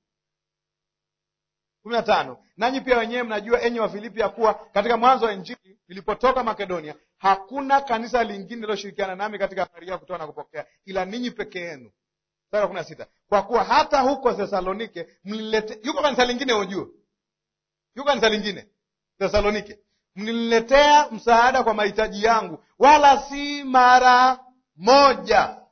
S1: 15. Nanyi pia wenyewe mnajua, enyi Wafilipi, ya kuwa katika mwanzo wa Injili nilipotoka Makedonia, hakuna kanisa lingine liloshirikiana nami katika habari ya kutoa na kupokea, ila ninyi peke yenu. Mstari wa 16. Kwa kuwa hata huko Thesalonike mlilete, yuko kanisa lingine ujue. Yuko kanisa lingine Thesalonike. Mniletea msaada kwa mahitaji yangu, wala si mara moja.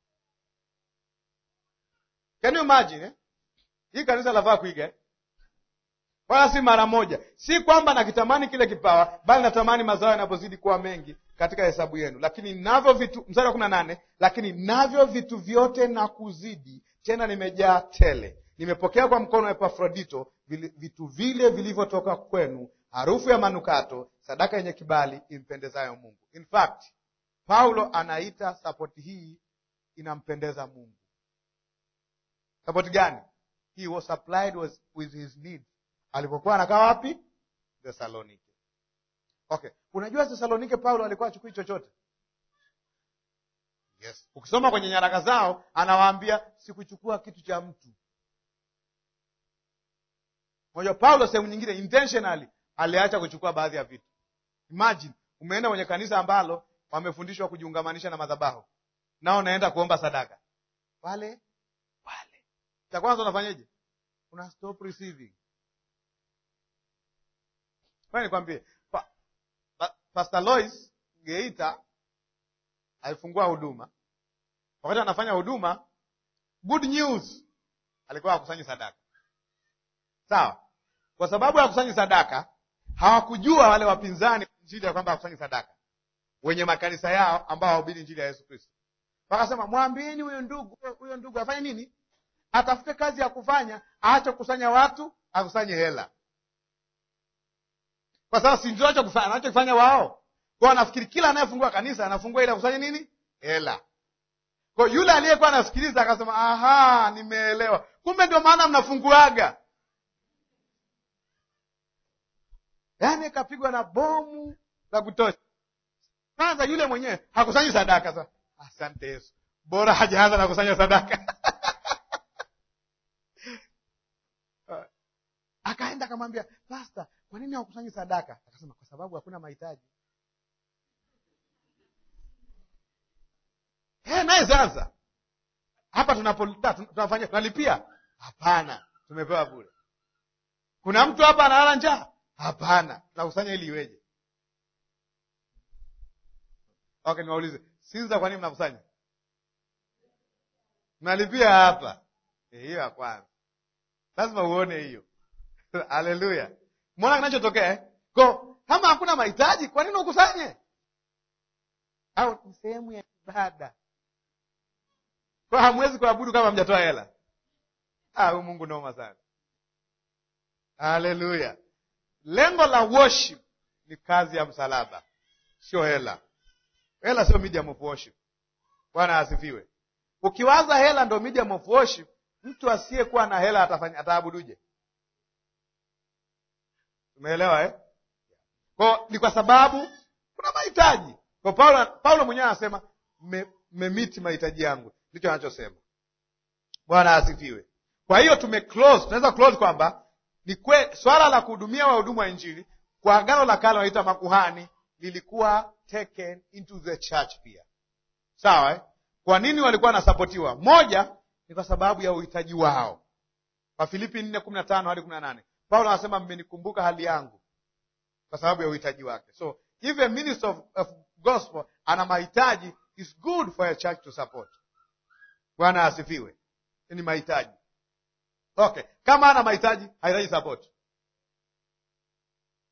S1: Can you imagine? Hii kanisa lafaa kuiga. Wala si mara moja. Si kwamba nakitamani kile kipawa, bali natamani mazao yanapozidi kuwa mengi katika hesabu yenu. Lakini navyo vitu, mstari wa 18, lakini navyo vitu vyote na kuzidi, tena nimejaa tele. Nimepokea kwa mkono wa Epafrodito vitu vile vilivyotoka kwenu, harufu ya manukato, sadaka yenye kibali impendezayo Mungu. In fact, Paulo anaita sapoti hii inampendeza Mungu. Sapoti gani? He was supplied with his need. Alipokuwa anakaa wapi? Thesalonike. Okay. Unajua Thesalonike Paulo alikuwa achukui chochote? Yes. Ukisoma kwenye nyaraka zao anawaambia sikuchukua kitu cha mtu. Moja Paulo sehemu nyingine intentionally aliacha kuchukua baadhi ya vitu. Imagine umeenda kwenye kanisa ambalo wamefundishwa kujiungamanisha na madhabahu. Nao naenda kuomba sadaka. Wale. Cha kwanza unafanyaje? Una stop receiving. Kwani nikwambie, Pastor Lois Geita alifungua huduma. Wakati anafanya huduma, good news, alikuwa hakusanyi sadaka. Sawa? Kwa sababu ya kusanyi sadaka, hawakujua wale wapinzani injili ya kwamba hakusanyi sadaka. Wenye makanisa yao ambao hawahubiri injili ya Yesu Kristo. Wakasema, mwambieni huyo ndugu afanye nini? Atafute kazi ya kufanya, aache kusanya watu, akusanye hela. Kwa sababu si ndio anachokifanya wao. Kwa anafikiri kila anayefungua kanisa anafungua ile kusanya nini? Hela. Kwa yule aliyekuwa anasikiliza akasema, aha, nimeelewa. Kumbe ndio maana mnafunguaga. Yaani kapigwa na bomu la kutosha. Kwanza yule mwenyewe hakusanyi sadaka sasa. Asante Yesu. Bora hajaanza na kusanya sadaka. Akaenda akamwambia, Pastor, kwa nini hakusanyi sadaka? Akasema, kwa sababu hakuna mahitaji. Naye sasa hapa tunafanya tunalipia? Hapana, tumepewa bure. Kuna mtu hapa analala njaa? Hapana, tunakusanya ili iweje? Okay, niwaulize, Sinza kwa nini mnakusanya? Mnalipia hapa. Hiyo ya kwanza. Lazima uone hiyo. Haleluya. Mbona kinachotokea? Kwa kama hakuna mahitaji, kwa nini ukusanye? Au ni sehemu ya ibada. Kwa hamwezi kuabudu kama mjatoa hela. Huyu Mungu noma sana. Haleluya. Lengo la worship ni kazi ya msalaba, sio hela. Hela sio medium of worship. Bwana asifiwe. Ukiwaza hela ndio medium of worship, mtu asiyekuwa na hela ataabuduje? Umeelewa eh? Kwa ni kwa sababu kuna mahitaji. Kwa Paulo mwenyewe anasema mmemiti mahitaji yangu. Ndicho anachosema. Bwana asifiwe. Kwa hiyo tunaweza close kwamba ni swala la kuhudumia wahudumu wa injili kwa agano la kale wanaita makuhani lilikuwa taken into the church pia. Sawa eh? Kwa nini walikuwa wanasapotiwa? Moja ni kwa sababu ya uhitaji wao. Wafilipi 4:15 hadi 18. Paulo anasema mmenikumbuka hali yangu kwa sababu ya uhitaji wake. So if a minister of gospel ana mahitaji, is good for a church to support. Bwana asifiwe. Ni mahitaji. Okay, kama ana mahitaji, hahitaji support.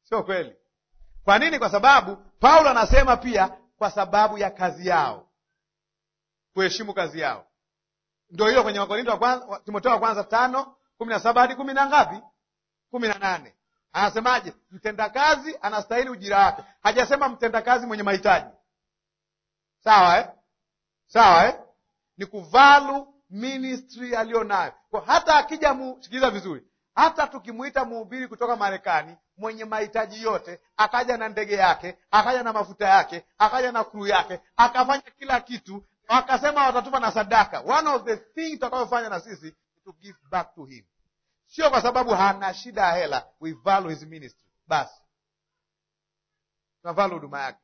S1: Sio kweli. Kwa nini? Kwa sababu Paulo anasema pia kwa sababu ya kazi yao, kuheshimu kazi yao. Ndio hiyo kwenye Wakorinto wa kwanza, Timotheo wa kwanza 5:17 hadi 10 na ngapi? 18. Anasemaje? Mtendakazi anastahili ujira wake. Hajasema mtendakazi mwenye mahitaji. Sawa Sawa Ni kuvalu ministry aliyo nayo. Kwa hata akija sikiliza vizuri. Hata tukimuita mhubiri kutoka Marekani mwenye mahitaji yote, akaja na ndege yake, akaja na mafuta yake, akaja na crew yake, akafanya kila kitu, wakasema watatupa na sadaka. One of the things tutakayofanya na sisi to give back to him. Sio kwa sababu hana shida ya hela, we value his ministry. Basi tunavalue huduma yake.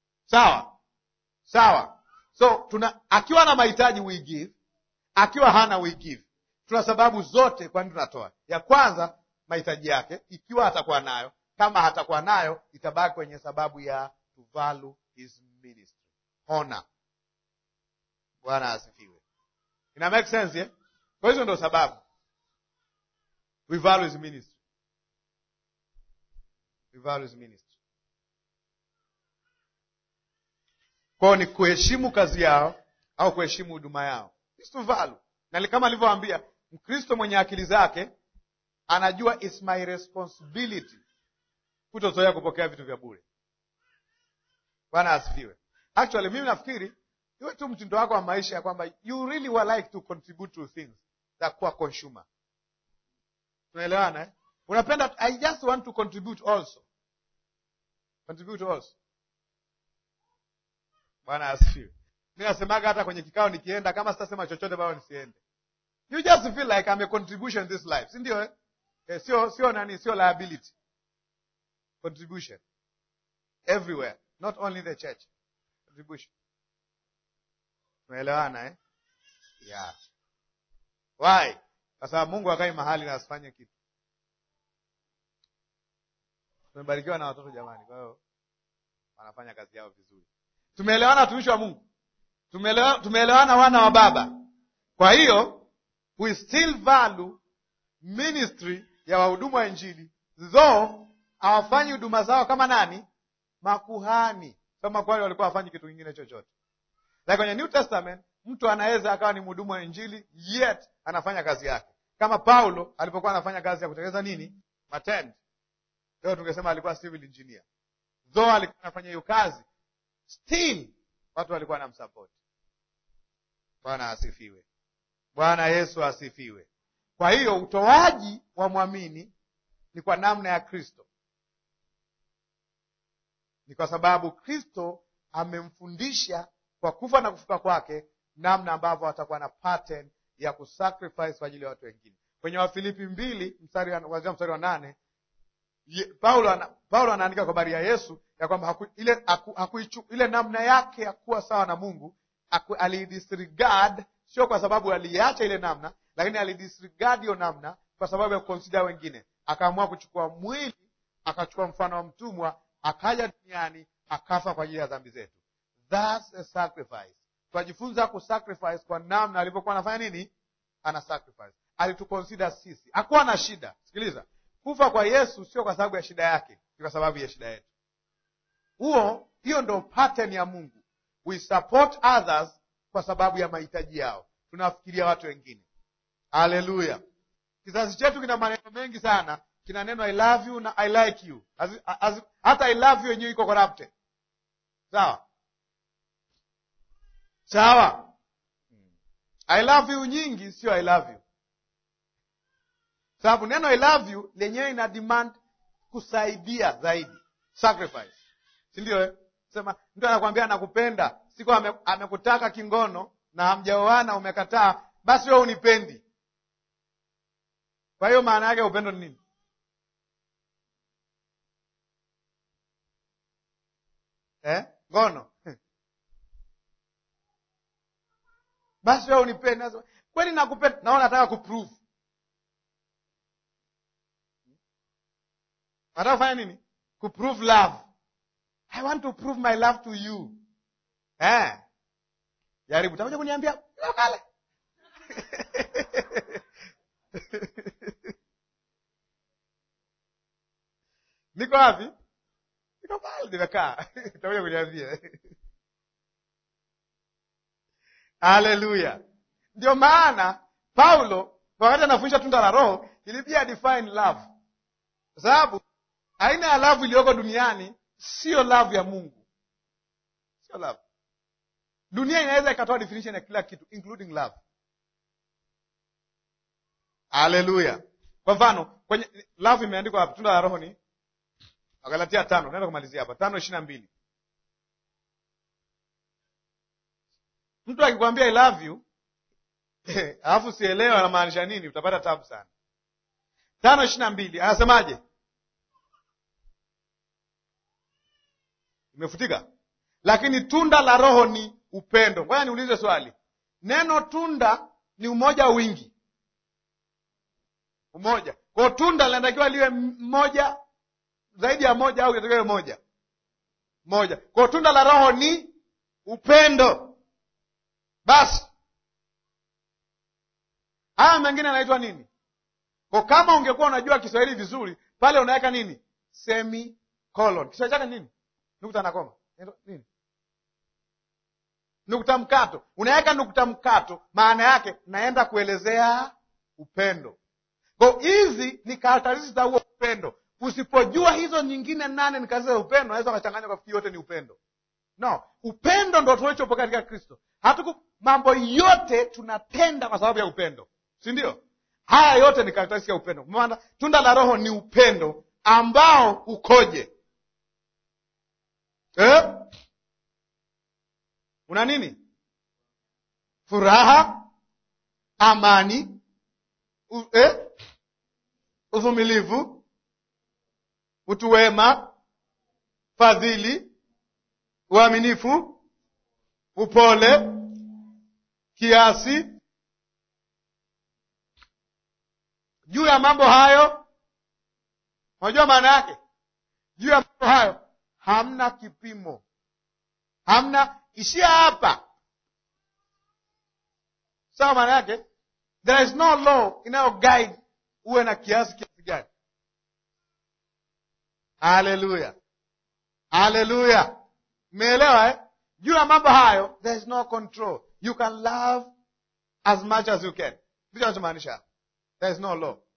S1: Sawa. So akiwa na mahitaji we give, akiwa hana we give. Tuna sababu zote kwa nini tunatoa. Ya kwanza mahitaji yake, ikiwa hatakuwa nayo. Kama hatakuwa nayo, itabaki kwenye sababu ya to value his ministry. Honor. Bwana asifiwe. Ina make sense Kwa hizo ndio sababu. We value his ministry. We value his ministry. Kwa ni kuheshimu kazi yao au kuheshimu huduma yao. It's to value. Na kama alivyowaambia, Mkristo mwenye akili zake anajua it's my responsibility kutozoea kupokea vitu vya bure. Bwana asifiwe. Actually mimi nafikiri iwe tu mtindo wako wa maisha ya kwamba you really would like to contribute to things za kuwa consumer. Tunaelewana Unapenda I just want to contribute also. Contribute also. Bwana asifiwe. Mimi nasemaga hata kwenye kikao nikienda, kama sitasema chochote bado nisiende. You just feel like I'm a contribution in this life. Si ndio sio liability. Contribution. Everywhere. Not only the church. Contribution. Tunaelewana Yeah. Why? Kwa sababu Mungu hakai mahali na asifanye kitu. Tumebarikiwa na watoto jamani, kwa hiyo wanafanya kazi yao vizuri. Tumeelewana watumishi wa Mungu. Tumeelewana wana wa baba. Kwa hiyo we still value ministry ya wahudumu wa Injili, though hawafanyi huduma zao kama nani? Makuhani. Kama kwani walikuwa hawafanyi kitu kingine chochote. Like kwenye New Testament, mtu anaweza akawa ni mhudumu wa Injili yet anafanya kazi yake. Kama Paulo alipokuwa anafanya kazi ya kutengeneza nini? Matendo. Leo tungesema alikuwa civil engineer. Though alikuwa anafanya hiyo kazi, still watu walikuwa wanamsupport. Bwana asifiwe. Bwana Yesu asifiwe. Kwa hiyo utoaji wa mwamini ni kwa namna ya Kristo. Ni kwa sababu Kristo amemfundisha kwa kufa na kufuka kwake namna ambavyo atakuwa na pattern ya kusacrifice kwa ajili ya watu wengine. Kwenye Wafilipi 2 mstari wa 8, Paulo anaandika kwa habari ya Yesu ya kwamba ile namna yake ya kuwa sawa na Mungu alidisregard, sio kwa sababu aliacha ile namna, lakini alidisregard hiyo namna kwa sababu ya kuconsider wengine. Akaamua kuchukua mwili, akachukua mfano wa mtumwa, akaja duniani, akafa kwa ajili ya dhambi zetu. That's a sacrifice. Tunajifunza kusacrifice kwa namna alipokuwa anafanya nini? Ana sacrifice. Alituconsider sisi. Hakuwa na shida. Sikiliza. Kufa kwa Yesu sio kwa sababu ya shida yake, ni kwa sababu ya shida yetu. Hiyo ndio pattern ya Mungu. We support others kwa sababu ya mahitaji yao. Tunafikiria watu wengine. Haleluya. Kizazi chetu kina maneno mengi sana. Kina neno I love you na I like you. Hata I love you yenyewe iko corrupted. Sawa? I love you nyingi sio I love you. Sababu neno I love you lenyewe ina demand kusaidia zaidi. Sacrifice. Si ndio Sema mtu anakuambia nakupenda, siku amekutaka kingono na hamjaoana umekataa, basi wewe unipendi. Kwa hiyo maana yake upendo ni nini? Ngono. Basi wewe unipendi. Kwani nakupenda, naona nataka kuprove. Nataka kufanya nini? Kuprove love. I want to prove my love to you. Jaribu, utakuja kuniambia kale. Niko wapi? Niko pale nimekaa. Utakuja kuniambia. Haleluya. Ndio maana Paulo wakati anafundisha tunda la Roho ilibidi define love. Kwa sababu aina ya love iliyoko duniani sio love ya Mungu. Sio love. Dunia inaweza ikatoa definition ya kila kitu including love. Haleluya. Kwa mfano, kwenye love imeandikwa hapa, tunda la Roho ni Galatia 5, naenda kumalizia hapa 5:22. Mtu akikwambia I love you, alafu sielewa anamaanisha nini, utapata tabu sana. 5:22 anasemaje? Imefutika. Lakini tunda la Roho ni upendo. Ngoja niulize swali. Neno tunda ni umoja au wingi? Umoja. Kwa tunda linatakiwa liwe moja, zaidi ya moja, au linatakiwa liwe moja? Moja. Kwa tunda la Roho ni upendo. Basi. Haya mengine yanaitwa nini? Kwa kama ungekuwa unajua Kiswahili vizuri, pale unaweka nini? Semicolon. Kiswahili chake nini? Nukta na koma. Nini? Nukta mkato. Unaweka nukta mkato, maana yake naenda kuelezea upendo. Kwa hizi ni karakteristics za huo upendo. Usipojua hizo nyingine 8 ni kazi za upendo, unaweza kuchanganya kwa fikiri yote ni upendo. No, upendo ndio tulichopokea katika Kristo. Mambo yote tunatenda kwa sababu ya upendo. Si ndio? Haya yote ni karakteristics ya upendo. Maana tunda la Roho ni upendo ambao ukoje? Una nini? Furaha, amani, uvumilivu, utu wema, fadhili, uaminifu, upole, kiasi. Juu ya mambo hayo, unajua maana yake? Juu ya mambo hayo hamna kipimo. Hamna ishia hapa. Sawa maana yake? There is no law inayo guide uwe na kiasi gani. Haleluya. Haleluya. Umeelewa Juu ya mambo hayo there is no control. You can love as much as you can. Ndicho anachomaanisha. There is no law.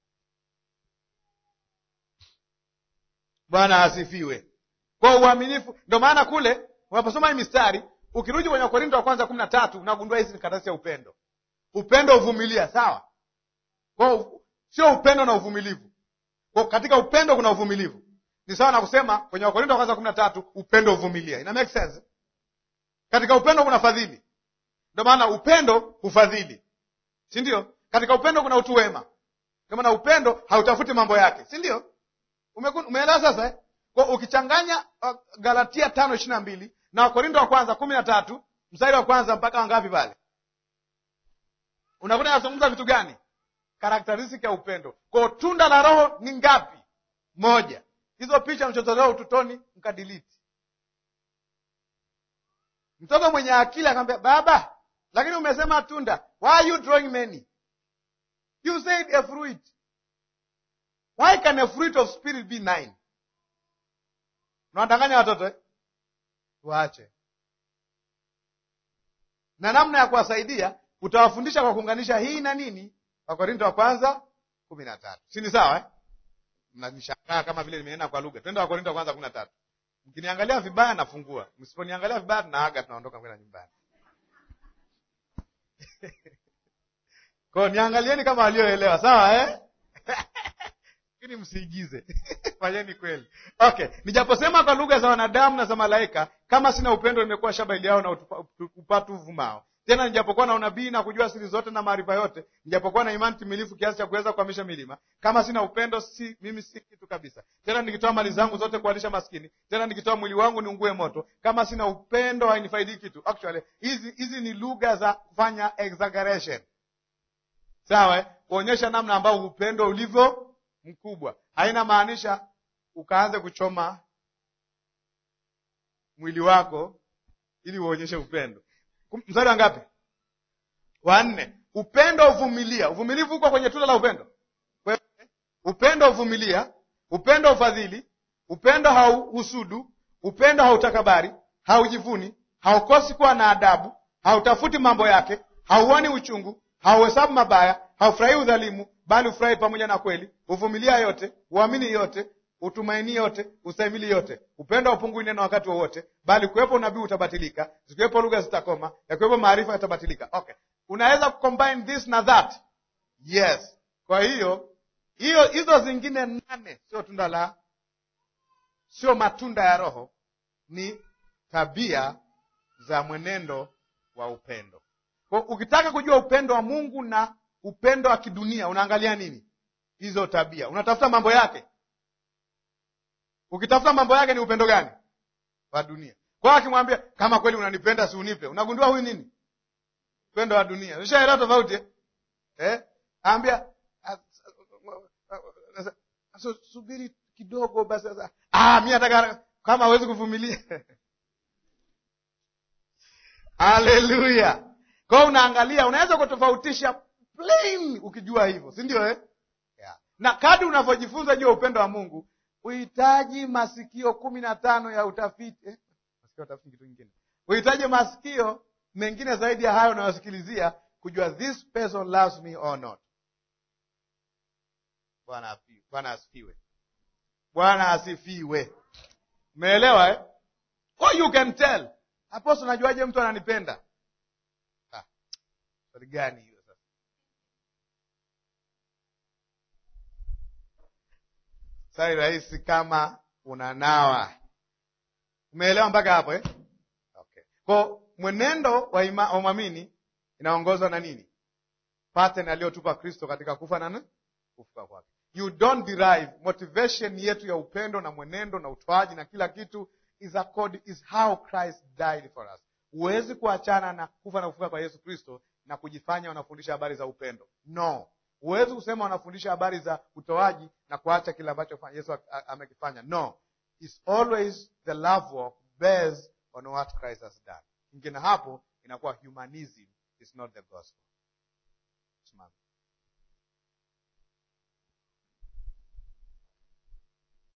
S1: Bwana asifiwe. Kwa uaminifu, ndio maana kule unaposoma hii mistari, ukirudi kwenye Wakorintho wa kwanza 13 unagundua hizi ni karatasi ya upendo. Upendo uvumilia, sawa? Kwa sio upendo na uvumilivu. Kwa katika upendo kuna uvumilivu. Ni sawa na kusema kwenye Wakorintho wa kwanza 13 upendo uvumilia. Ina make sense? Katika upendo kuna fadhili. Ndio maana upendo hufadhili. Si ndio? Katika upendo kuna utu wema. Ndio maana upendo hautafuti mambo yake. Si ndio? Umeelewa sasa Kwa ukichanganya Galatia 5:22 na Wakorintho wa kwanza 13 mstari wa kwanza mpaka wangapi pale? Unakuta yanazungumza vitu gani? Karakteristika ya upendo. Kwa tunda la Roho ni ngapi? 1. Hizo picha mchotolewa ututoni mkadelete. Mtoto mwenye akili akamwambia, "Baba, lakini umesema tunda. Why are you drawing many? You said a fruit. Why can a fruit of spirit be 9?" Unadanganya watoto Waache. Na namna ya kuwasaidia utawafundisha kwa kuunganisha hii na nini? Wakorintho wa kwanza 13. Si ni sawa Mnanishangaa kama vile nimeenda kwa lugha. Twende Wakorintho wa kwanza 13. Mkiniangalia vibaya nafungua. Msiponiangalia vibaya tunaaga tunaondoka kwenda nyumbani. Kwa niangalieni kama walioelewa, sawa Lakini msiigize. Fanyeni kweli. Okay, nijaposema kwa lugha za wanadamu na za malaika, kama sina upendo nimekuwa shaba yao na upatu uvumao. Tena nijapokuwa na unabii na kujua siri zote na maarifa yote, nijapokuwa na imani timilifu kiasi cha kuweza kuhamisha milima, kama sina upendo mimi si kitu kabisa. Tena nikitoa mali zangu zote kuwalisha maskini, tena nikitoa mwili wangu niungue moto, kama sina upendo hainifaidi kitu. Actually, hizi ni lugha za kufanya exaggeration. Sawa kuonyesha namna ambao upendo ulivyo mkubwa. Haina maanisha ukaanze kuchoma mwili wako ili uonyeshe upendo. Mstari wa ngapi? 4. Upendo uvumilia. Uvumilivu uko kwenye tunda la upendo. Upendo uvumilia, upendo ufadhili, Upendo hauhusudu, upendo hautakabari, haujivuni, haukosi kuwa na adabu, hautafuti mambo yake, hauoni uchungu, hauhesabu mabaya, haufurahi udhalimu, bali ufurahi pamoja na kweli, huvumilia yote, huamini yote, utumaini yote, ustahimili yote. Upendo haupungui neno wakati wowote, bali kuwepo unabii utabatilika, zikiwepo lugha zitakoma, yakiwepo maarifa yatabatilika. Okay, unaweza kucombine this na that? Yes. Kwa hiyo hizo zingine 8 sio matunda ya Roho, ni tabia za mwenendo wa upendo. Kwa ukitaka kujua upendo wa Mungu na upendo wa kidunia, unaangalia nini? Hizo tabia. Unatafuta mambo yake. Ukitafuta mambo yake, ni upendo gani? Wa dunia. Kwa hiyo akimwambia kama kweli unanipenda, si unipe, unagundua huyu nini? Upendo wa dunia. Ushaelewa tofauti Ambia subiri kidogo basi. Mimi nataka, kama hawezi kuvumilia. Haleluya. Kwa hiyo unaangalia, unaweza kutofautisha plain ukijua hivyo, si ndio Yeah. Na kadri unavyojifunza juu ya upendo wa Mungu, uhitaji masikio 15 ya utafiti. Masikio utafiti kitu kingine. Uhitaji masikio mengine zaidi ya hayo unayosikilizia kujua this person loves me or not. Bwana asifiwe. Bwana asifiwe. Umeelewa Or you can tell. Apostle, najuaje mtu ananipenda? Swali gani hiyo sasa? Swali rahisi kama unanawa. Umeelewa mpaka hapo Okay. Kwa mwenendo wa mwamini inaongozwa na nini? Pattern aliyotupa Kristo katika kufa na kufuka kwake. You don't derive motivation yetu ya upendo na mwenendo na utoaji na kila kitu is how Christ died for us. Huwezi kuachana na kufa na kufuka kwa Yesu Kristo na kujifanya wanafundisha habari za upendo. No. Huwezi kusema wanafundisha habari za utoaji na kuacha kile ambacho Yesu amekifanya. No. It's always the love walk based on what Christ has done. Ingine hapo inakuwa humanism is not the gospel. Simama.